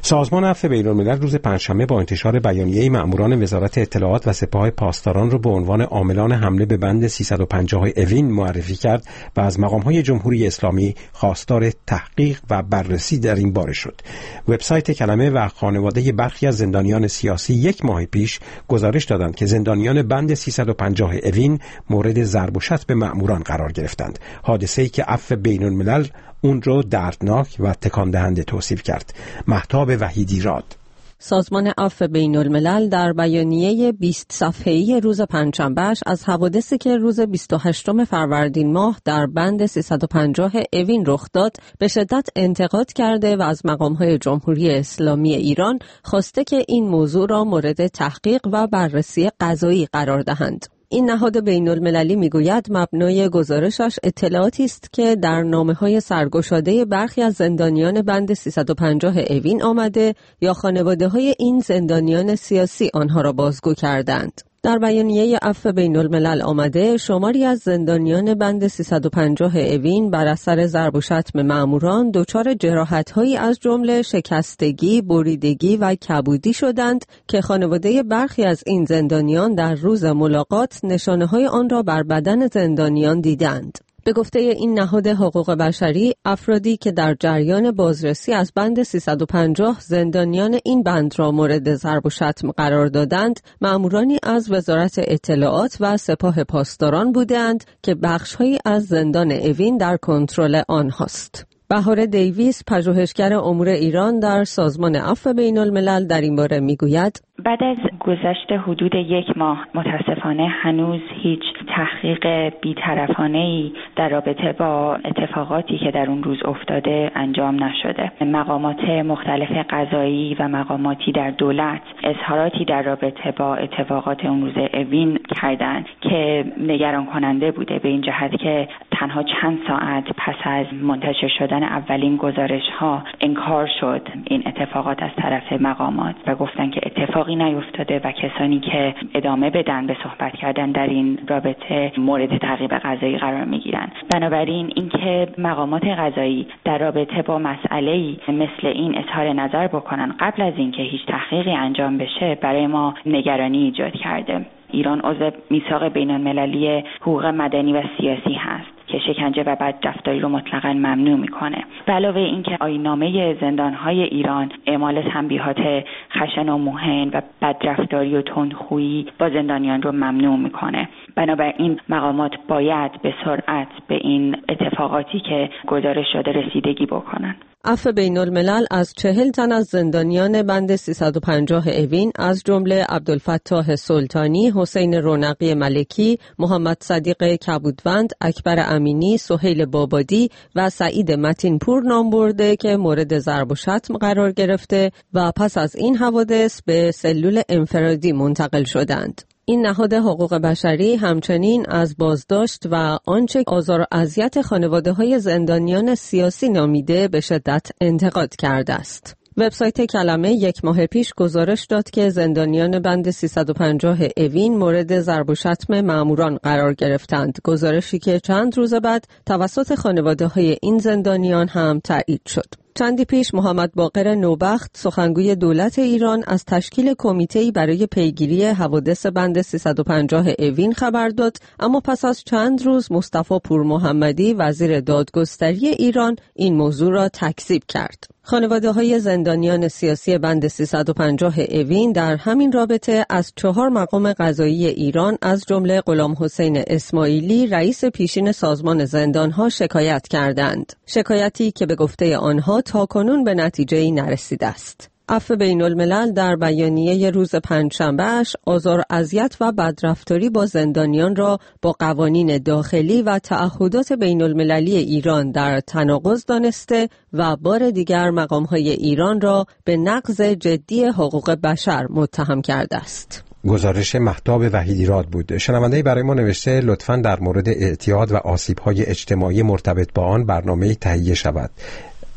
سازمان عفو بین‌الملل روز پنجشنبه با انتشار بیانیه مأموران وزارت اطلاعات و سپاه پاسداران را به عنوان عاملان حمله به بند 350 اوین معرفی کرد و از مقام‌های جمهوری اسلامی خواستار تحقیق و بررسی در این باره شد. وبسایت کلمه و خانواده برخی از زندانیان سیاسی 1 ماه پیش گزارش دادند که زندانیان بند 350 اوین مورد ضرب و شتم به مأموران قرار گرفتند. حادثه‌ای که عفو بین‌الملل اون رو دردناک و تکان دهنده توصیف کرد. مهتاب وحیدی راد. سازمان عفو بین‌الملل در بیانیه 20 صفحه‌ای روز پنجشنبه از حوادثی که روز 28 فروردین ماه در بند 350 اوین رخ داد به شدت انتقاد کرده و از مقام‌های جمهوری اسلامی ایران خواسته که این موضوع را مورد تحقیق و بررسی قضایی قرار دهند. این نهاد بین‌المللی میگوید مبنای گزارشش اطلاعاتی است که در نامه‌های سرگشاده برخی از زندانیان بند 350 اوین آمده یا خانواده‌های این زندانیان سیاسی آنها را بازگو کردند. در بیانیه عفو بین‌الملل آمده شماری از زندانیان بند 350 اوین بر اثر ضرب و شتم مأموران دچار جراحت‌هایی از جمله شکستگی، بریدگی و کبودی شدند که خانواده برخی از این زندانیان در روز ملاقات نشانه‌های آن را بر بدن زندانیان دیدند. به گفته این نهاد حقوق بشری، افرادی که در جریان بازرسی از بند 350 زندانیان این بند را مورد ضرب و شتم قرار دادند، مأمورانی از وزارت اطلاعات و سپاه پاسداران بودند که بخش‌هایی از زندان اوین در کنترل آنهاست. بهار دیویس، پژوهشگر امور ایران در سازمان عفو بین‌الملل در این باره میگوید: بعد از گذشت حدود 1 ماه متاسفانه هنوز هیچ تحقیق بی‌طرفانه‌ای در رابطه با اتفاقاتی که در اون روز افتاده انجام نشده. مقامات مختلف قضایی و مقاماتی در دولت اظهاراتی در رابطه با اتفاقات اون روز اوین کردند که نگران کننده بوده، به این جهت که تنها چند ساعت پس از منتشر شدن اولین گزارش‌ها انکار شد این اتفاقات از طرف مقامات و گفتن که اتفاقی نیفتاده و کسانی که ادامه بدن به صحبت کردن در این رابطه مورد تعقیب قضایی قرار میگیرن. بنابراین اینکه مقامات قضایی در رابطه با مسئله‌ای مثل این اظهار نظر بکنن قبل از اینکه هیچ تحقیقی انجام بشه برای ما نگرانی ایجاد کرده. ایران عضو میثاق بین‌المللی حقوق مدنی و سیاسی هست که شکنجه و بدرفتاری رو مطلقاً ممنوع میکنه. به علاوه اینکه آیین‌نامه زندان‌های ایران اعمال تنبیهات خشن و موهن و بدرفتاری و تندخویی با زندانیان رو ممنوع میکنه. بنابراین مقامات باید به سرعت به این اتفاقاتی که گزارش شده رسیدگی بکنن. عفو بین‌الملل از 40 تن از زندانیان بند 350 اوین از جمله عبدالفتاح سلطانی، حسین رونقی ملکی، محمد صدیق کبودوند، اکبر امینی، سهیل بابادی و سعید متینپور نام برده که مورد ضرب و شتم قرار گرفته و پس از این حوادث به سلول انفرادی منتقل شدند. این نهاد حقوق بشری همچنین از بازداشت و آنچه آزار و اذیت خانواده‌های زندانیان سیاسی نامیده به شدت انتقاد کرده است. وبسایت کلمه 1 ماه پیش گزارش داد که زندانیان بند 350 اوین مورد ضرب و شتم مأموران قرار گرفتند. گزارشی که چند روز بعد توسط خانواده‌های این زندانیان هم تایید شد. چندی پیش محمد باقر نوبخت، سخنگوی دولت ایران، از تشکیل کمیته‌ای برای پیگیری حوادث بند 350 اوین خبر داد، اما پس از چند روز مصطفی پورمحمدی، وزیر دادگستری ایران، این موضوع را تکذیب کرد. خانواده‌های زندانیان سیاسی بند 350 اوین در همین رابطه از 4 مقام قضایی ایران از جمله غلام حسین اسماعیلی، رئیس پیشین سازمان زندان‌ها، شکایت کردند. شکایتی که به گفته آنها تاکنون به نتیجه‌ای نرسیده است. عفو بین‌الملل در بیانیه روز پنجشنبه‌اش آزار و اذیت و بدرفتاری با زندانیان را با قوانین داخلی و تعهدات بین‌المللی ایران در تناقض دانسته و بار دیگر مقام‌های ایران را به نقض جدی حقوق بشر متهم کرده است. گزارش مهتاب وحیدی راد بود. شنونده برای ما نوشته لطفاً در مورد اعتیاد و آسیب‌های اجتماعی مرتبط با آن برنامه‌ای تهیه شود.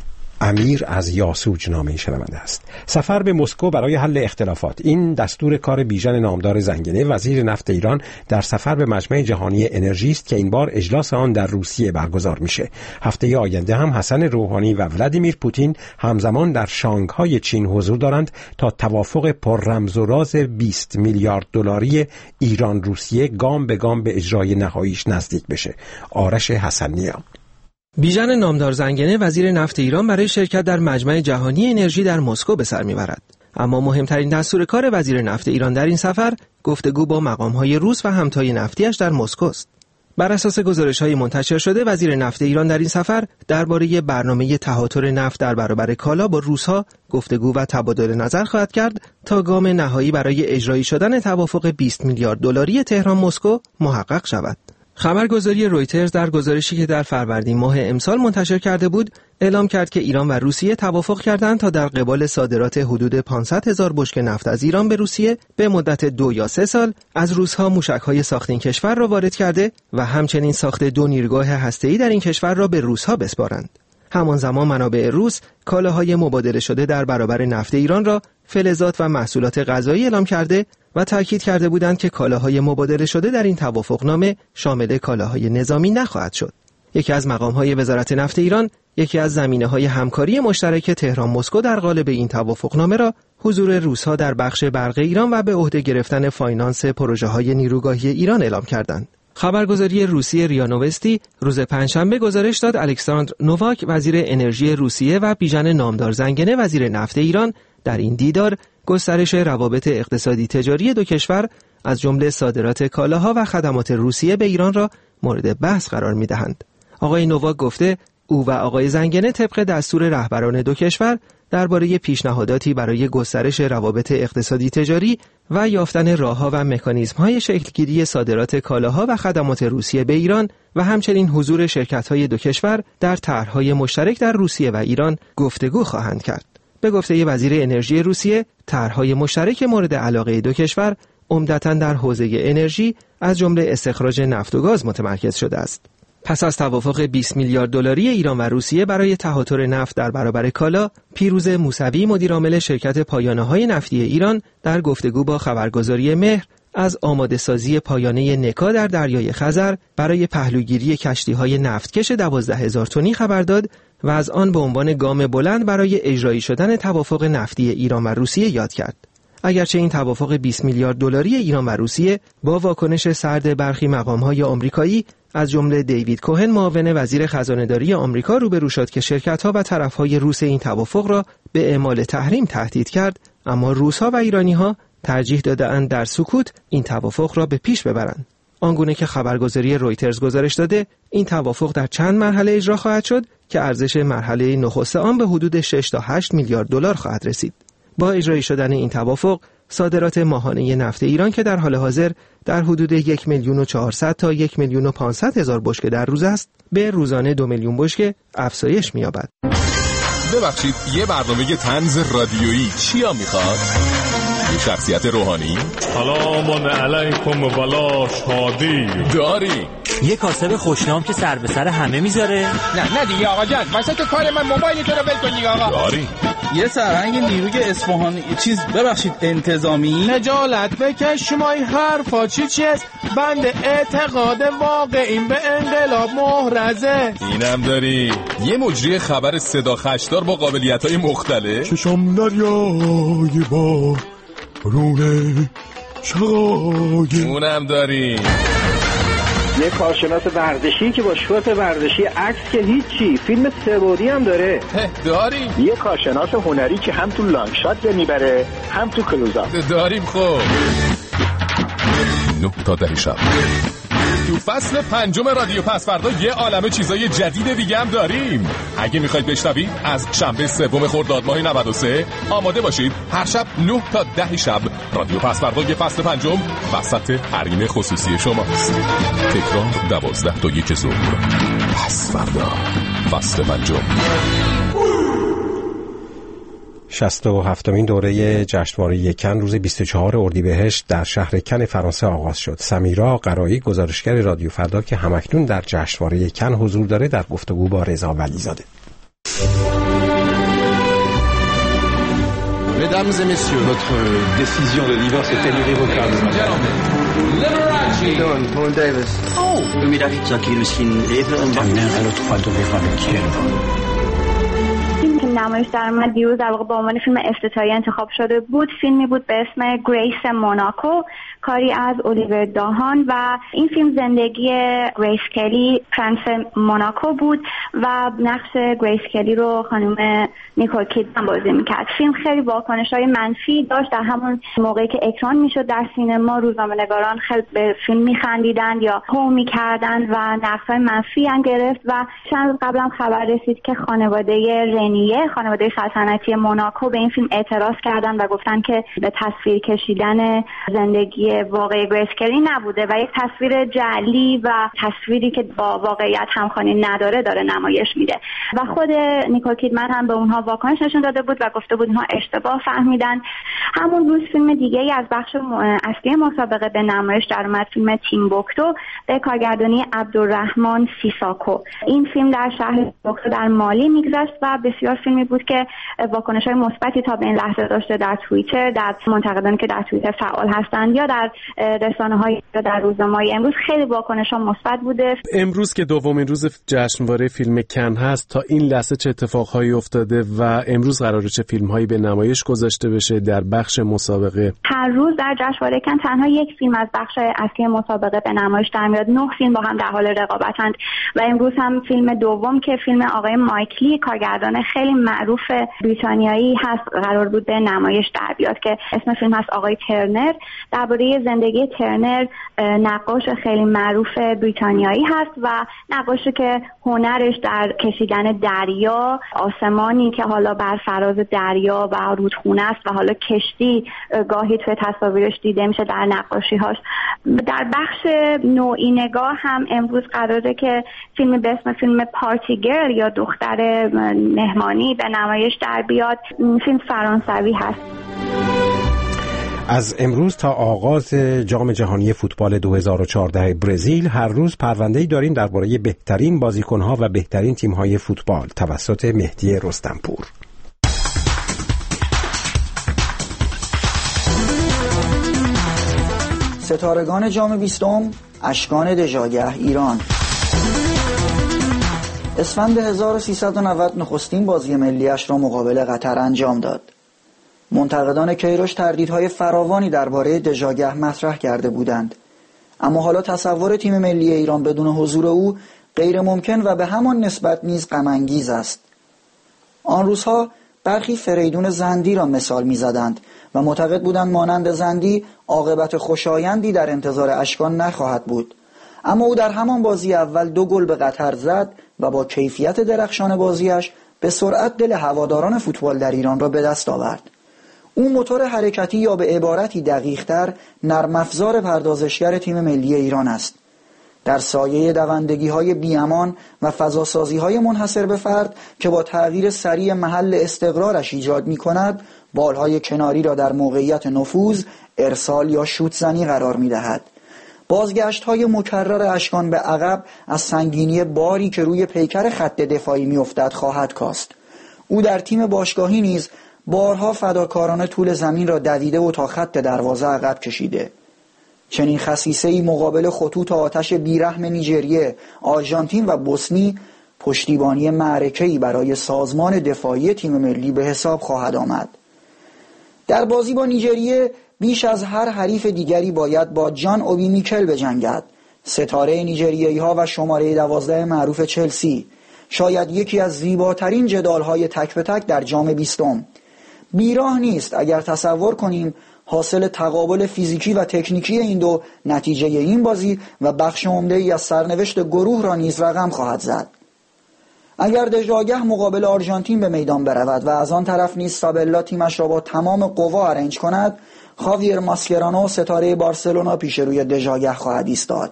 امیر از یاسوج نامه این شنونده است. سفر به مسکو برای حل اختلافات. این دستور کار بیژن نامدار زنگنه وزیر نفت ایران در سفر به مجمع جهانی انرژی است که این بار اجلاس آن در روسیه برگزار میشه. هفته آینده هم حسن روحانی و ولادیمیر پوتین همزمان در شانگهای چین حضور دارند تا توافق پر رمز و راز 20 میلیارد دلاری ایران روسیه گام به گام به اجرای نهاییش نزدیک بشه. آرش حسنیا. بیژن نامدار زنگنه وزیر نفت ایران برای شرکت در مجمع جهانی انرژی در مسکو به سر میبرد. اما مهمترین دستور کار وزیر نفت ایران در این سفر گفتگو با مقام‌های روس و همتای نفتی‌اش در مسکو است. بر اساس گزارش‌های منتشر شده وزیر نفت ایران در این سفر درباره برنامه تهاتر نفت در برابر کالا با روس‌ها گفتگو و تبادل نظر خواهد کرد تا گام نهایی برای اجرایی شدن توافق 20 میلیارد دلاری تهران مسکو محقق شود. خبرگزاری رویترز در گزارشی که در فروردین ماه امسال منتشر کرده بود اعلام کرد که ایران و روسیه توافق کردند تا در قبال صادرات حدود 500,000 بشکه نفت از ایران به روسیه به مدت 2 یا 3 سال از روس‌ها موشک‌های ساخت این کشور را وارد کرده و همچنین ساخت 2 نیروگاه هسته‌ای در این کشور را به روس‌ها بسپارند. همان زمان منابع روس کالاهای مبادله شده در برابر نفت ایران را فلزات و محصولات غذایی اعلام کرده و تاکید کرده بودند که کالاهای مبادله شده در این توافقنامه شامل کالاهای نظامی نخواهد شد. یکی از مقام‌های وزارت نفت ایران یکی از زمینه‌های همکاری مشترک تهران مسکو در قالب این توافقنامه را حضور روس‌ها در بخش برق ایران و به عهده گرفتن فاینانس پروژه‌های نیروگاهی ایران اعلام کردند. خبرگزاری روسی ریا نووستی روز پنجشنبه گزارش داد الکساندر نوواک وزیر انرژی روسیه و بیژن نامدار زنگنه وزیر نفت ایران در این دیدار گسترش روابط اقتصادی تجاری دو کشور از جمله صادرات کالاها و خدمات روسیه به ایران را مورد بحث قرار می‌دهند. آقای نوواک گفته او و آقای زنگنه طبق دستور رهبران دو کشور درباره پیشنهاداتی برای گسترش روابط اقتصادی تجاری و یافتن راه‌ها و مکانیزم‌های شکل‌گیری صادرات کالاها و خدمات روسیه به ایران و همچنین حضور شرکت‌های دو کشور در طرح‌های مشترک در روسیه و ایران گفتگو خواهند کرد. به گفته وزیر انرژی روسیه، طرح‌های مشترک مورد علاقه دو کشور عمدتاً در حوزه انرژی از جمله استخراج نفت و گاز متمرکز شده است. پس از توافق 20 میلیارد دلاری ایران و روسیه برای تهاتر نفت در برابر کالا، پیروز موسوی مدیرعامل شرکت پایانه‌های نفتی ایران در گفتگو با خبرگزاری مهر از آماده‌سازی پایانه نکا در دریای خزر برای پهلوگیری کشتی‌های نفتکش 12,000 تنی خبر داد و از آن به عنوان گام بلند برای اجرایی شدن توافق نفتی ایران و روسیه یاد کرد. اگرچه این توافق 20 میلیارد دلاری ایران و روسیه با واکنش سرد برخی مقام‌های آمریکایی از جمله دیوید کوهن معاون وزیر خزانه‌داری آمریکا روبرو شد که شرکت‌ها و طرف‌های روس این توافق را به اعمال تحریم تهدید کرد، اما روس‌ها و ایرانی‌ها ترجیح داده‌اند در سکوت این توافق را به پیش ببرند. آنگونه که خبرگزاری رویترز گزارش داده، این توافق در چند مرحله اجرا خواهد شد که ارزش مرحله نخست آن به حدود 6 تا 8 میلیارد دلار خواهد رسید. با اجرای شدن این توافق، صادرات ماهانه نفت ایران که در حال حاضر در حدود 1,400,000 تا 1,500,000 بشکه در روز است، به روزانه 2 میلیون بشکه افزایش می‌یابد. ببخشید، یه برنامه طنز رادیویی چیا میخواد؟ یه شخصیت روحانی؟ سلام علیکم ولا شادی داری؟ یه کاسب خوشنام که سر به سر همه میذاره؟ نه دیگه آقا جان، واسه تو کار من موبایل تو رو بل کنی آقا. داری؟ یه سرهنگ نیروی اصفهانی ببخشید انتظامی. نجالت بکش شمای حرفا چیز بند اعتقاد واقعیم به انقلاب محرزه. اینم داری؟ یه مجری خبر صدا خشدار با قابلیت‌های مختلف. چشم دریای با رونه شقای. اونم داری؟ یه کارشناس ورزشی که با شورت ورزشی عکس که هیچی، فیلم سه‌بعدی هم داره. داریم. یه کارشناس هنری که هم تو لانگ شات میبره هم تو کلوزآپ. داریم. خب 9 تا 10 شب تو فصل 5 رادیو پس فردا یه عالمه چیزای جدید دیگه هم داریم. اگه میخواید بشنوید از شنبه 3 خرداد ماه 93 آماده باشید. هر شب 9 تا 10 شب رادیو پس فردا یه فصل 5 وسط حریم خصوصی شماست. تکرار 12 تا 1 ظهر. پس فردا فصل 5. 67مین دوره جشنواره کن روز 24 اردیبهشت در شهر کن فرانسه آغاز شد. سمیرا قرایی گزارشگر رادیو فردا که همکنون در جشنواره کن حضور داره در گفتگو با رضا ولیزاده. Mesdames et messieurs, notre décision de divorce est irrévocable. Paul Davis. Oh, می‌دارید زاکیروسین لطفاً تو فیلمی که نمایش در اومد دیروز در واقع به عنوان فیلم افتتاحی انتخاب شده بود، فیلمی بود به اسم گریس موناکو، کاری از الیور داهان و این فیلم زندگی گریس کلی پرنس موناکو بود و نقش گریس کلی رو خانم نیکول کیدمن بازی میکرد. فیلم خیلی واکنش‌های منفی داشت. در همون موقعی که اکران میشد در سینما، روزنامه‌نگاران خیلی به فیلم میخندیدند یا هو میکردند و نقدهای منفی هم گرفت و چند روز قبل هم خبر رسید که خانواده رنیه، خانواده سلطنتی موناکو، به این فیلم اعتراض کردند و گفتن که به تصویر کشیدن زندگی واقعی گریس کلی نبوده و یک تصویر جعلی و تصویری که با واقعیت همخوانی نداره داره نمایش میده و خود نیکول کیدمن هم به اونها واکنش نشون داده بود و گفته بود اینها اشتباه فهمیدن. همون روز فیلم دیگه‌ای از بخش اصلی مسابقه به نمایش در اومد، فیلم تیمبوکتو به کارگردانی عبدالرحمن سیساکو. این فیلم در شهر تیمبوکتو در مالی میگذشت و بسیار فیلمی بود که واکنش‌های مثبتی تا به این لحظه داشته در توییتر، در منتقدانی که در توییتر فعال هستند یا در رسانه‌های یا در روزنامه‌های امروز خیلی واکنش‌ها مثبت بوده. امروز که دومین روز جشنواره فیلم کن هست، تا این لحظه چه اتفاقهایی افتاده و امروز قراره چه فیلم‌هایی به نمایش گذاشته بشه در بخش مسابقه؟ هر روز در جشنواره کن تنها یک فیلم از بخش اصلی مسابقه به نمایش در میاد. 9 فیلم با هم در حال رقابتند و امروز هم فیلم دوم که فیلم آقای مایکلی، کارگردان خیلی معروف بریتانیایی هست، قرار بود به نمایش در بیاد که اسم فیلم هست آقای ترنر. درباره زندگی ترنر، نقاش خیلی معروف بریتانیایی هست و نقاشی که هنرش در کشیدن دریا، آسمانی که حالا بر فراز دریا و رودخونه است و حالا کشتی گاهی توی تصاویرش دیده میشه در نقاشی‌هاش. در بخش نوعی نگاه هم امروز قراره که فیلم به اسم فیلم پارتی گرل یا دختر مهمانی به نمایش در بیاد. فیلم فرانسوی هست. از امروز تا آغاز جام جهانی فوتبال 2014 برزیل هر روز پرونده‌ای داریم درباره بهترین بازیکن‌ها و بهترین تیم‌های فوتبال توسط مهدی رستمپور. ستارگان جام 20 اشکان دژاگه ایران. اسفند 1390 نخستین بازی ملی‌اش را مقابل قطر انجام داد. منتقدان کیروش تردیدهای فراوانی درباره دژاگه مطرح کرده بودند، اما حالا تصور تیم ملی ایران بدون حضور او غیر ممکن و به همان نسبت نیز غم انگیز است. آن روزها برخی فریدون زندی را مثال می‌زدند و معتقد بودند مانند زندی عاقبت خوشایندی در انتظار اشکان نخواهد بود، اما او در همان بازی اول 2 گل به قطر زد و با کیفیت درخشان بازیش به سرعت دل هواداران فوتبال در ایران را به دست آورد. او موتور حرکتی یا به عبارتی دقیق‌تر نرم افزار پردازشگر تیم ملی ایران است. در سایه دوندگی‌های بی‌امان و فضاسازی‌های منحصر به فرد که با تغییر سریع محل استقرارش ایجاد می‌کند، بالهای کناری را در موقعیت نفوذ، ارسال یا شوت زنی قرار می‌دهد. بازگشت‌های مکرر اشکان به عقب از سنگینی باری که روی پیکر خط دفاعی می‌افتد خواهد کاست. او در تیم باشگاهی نیز بارها فداکارانه طول زمین را دویده و تا خط دروازه عقب کشیده. چنین خصیصه‌ای مقابل خطوط آتش بیرحم نیجریه، آرژانتین و بوسنی پشتیبانی معرکه‌ای برای سازمان دفاعی تیم ملی به حساب خواهد آمد. در بازی با نیجریه بیش از هر حریف دیگری باید با جان اوبی میکل بجنگد، ستاره نیجریه‌ای‌ها و شماره 12 معروف چلسی، شاید یکی از زیباترین جدال‌های تک به تک در جام 20. بیراه نیست اگر تصور کنیم حاصل تقابل فیزیکی و تکنیکی این دو نتیجه این بازی و بخش عمده‌ای از سرنوشت گروه را نیز رقم خواهد زد. اگر دژاگه مقابل آرژانتین به میدان برود و از آن طرف نیز سابلا تیمش را با تمام قوا ارنج کند، خاویر ماسکرانو ستاره بارسلونا پیش روی دژاگه خواهد ایستاد.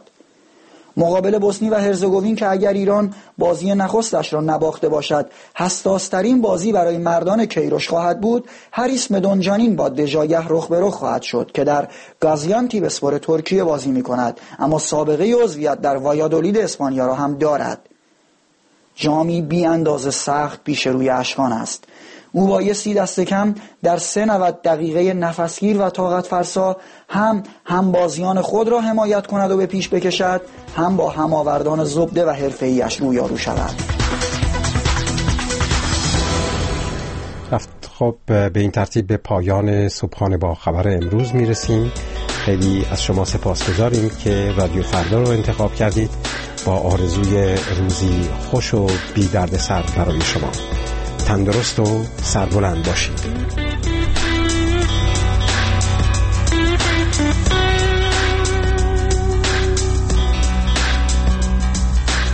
مقابل بوسنی و هرزگوین که اگر ایران بازی نخستش را نباخته باشد حساس‌ترین بازی برای مردان کیروش خواهد بود، هریس مدونجانین با دژاگه رخ به رخ خواهد شد که در گازیانتیپ اسپور ترکیه بازی می کند، اما سابقه عضویت در وایادولید اسپانیا را هم دارد. جامی بی اندازه سخت پیش روی اشکان است. او بایستی دست کم در 3 دقیقه نفسگیر و طاقت فرسا هم بازیان خود را حمایت کند و به پیش بکشد، هم با هماوردان زبده و حرفه‌ای‌اش رویارو شود. خب به این ترتیب به پایان صبحانه با خبر امروز میرسیم. خیلی از شما سپاسگزاریم که رادیو فردا رو انتخاب کردید. با آرزوی روزی خوش و بی دردسر برای شما. تندرست و سربلند باشید.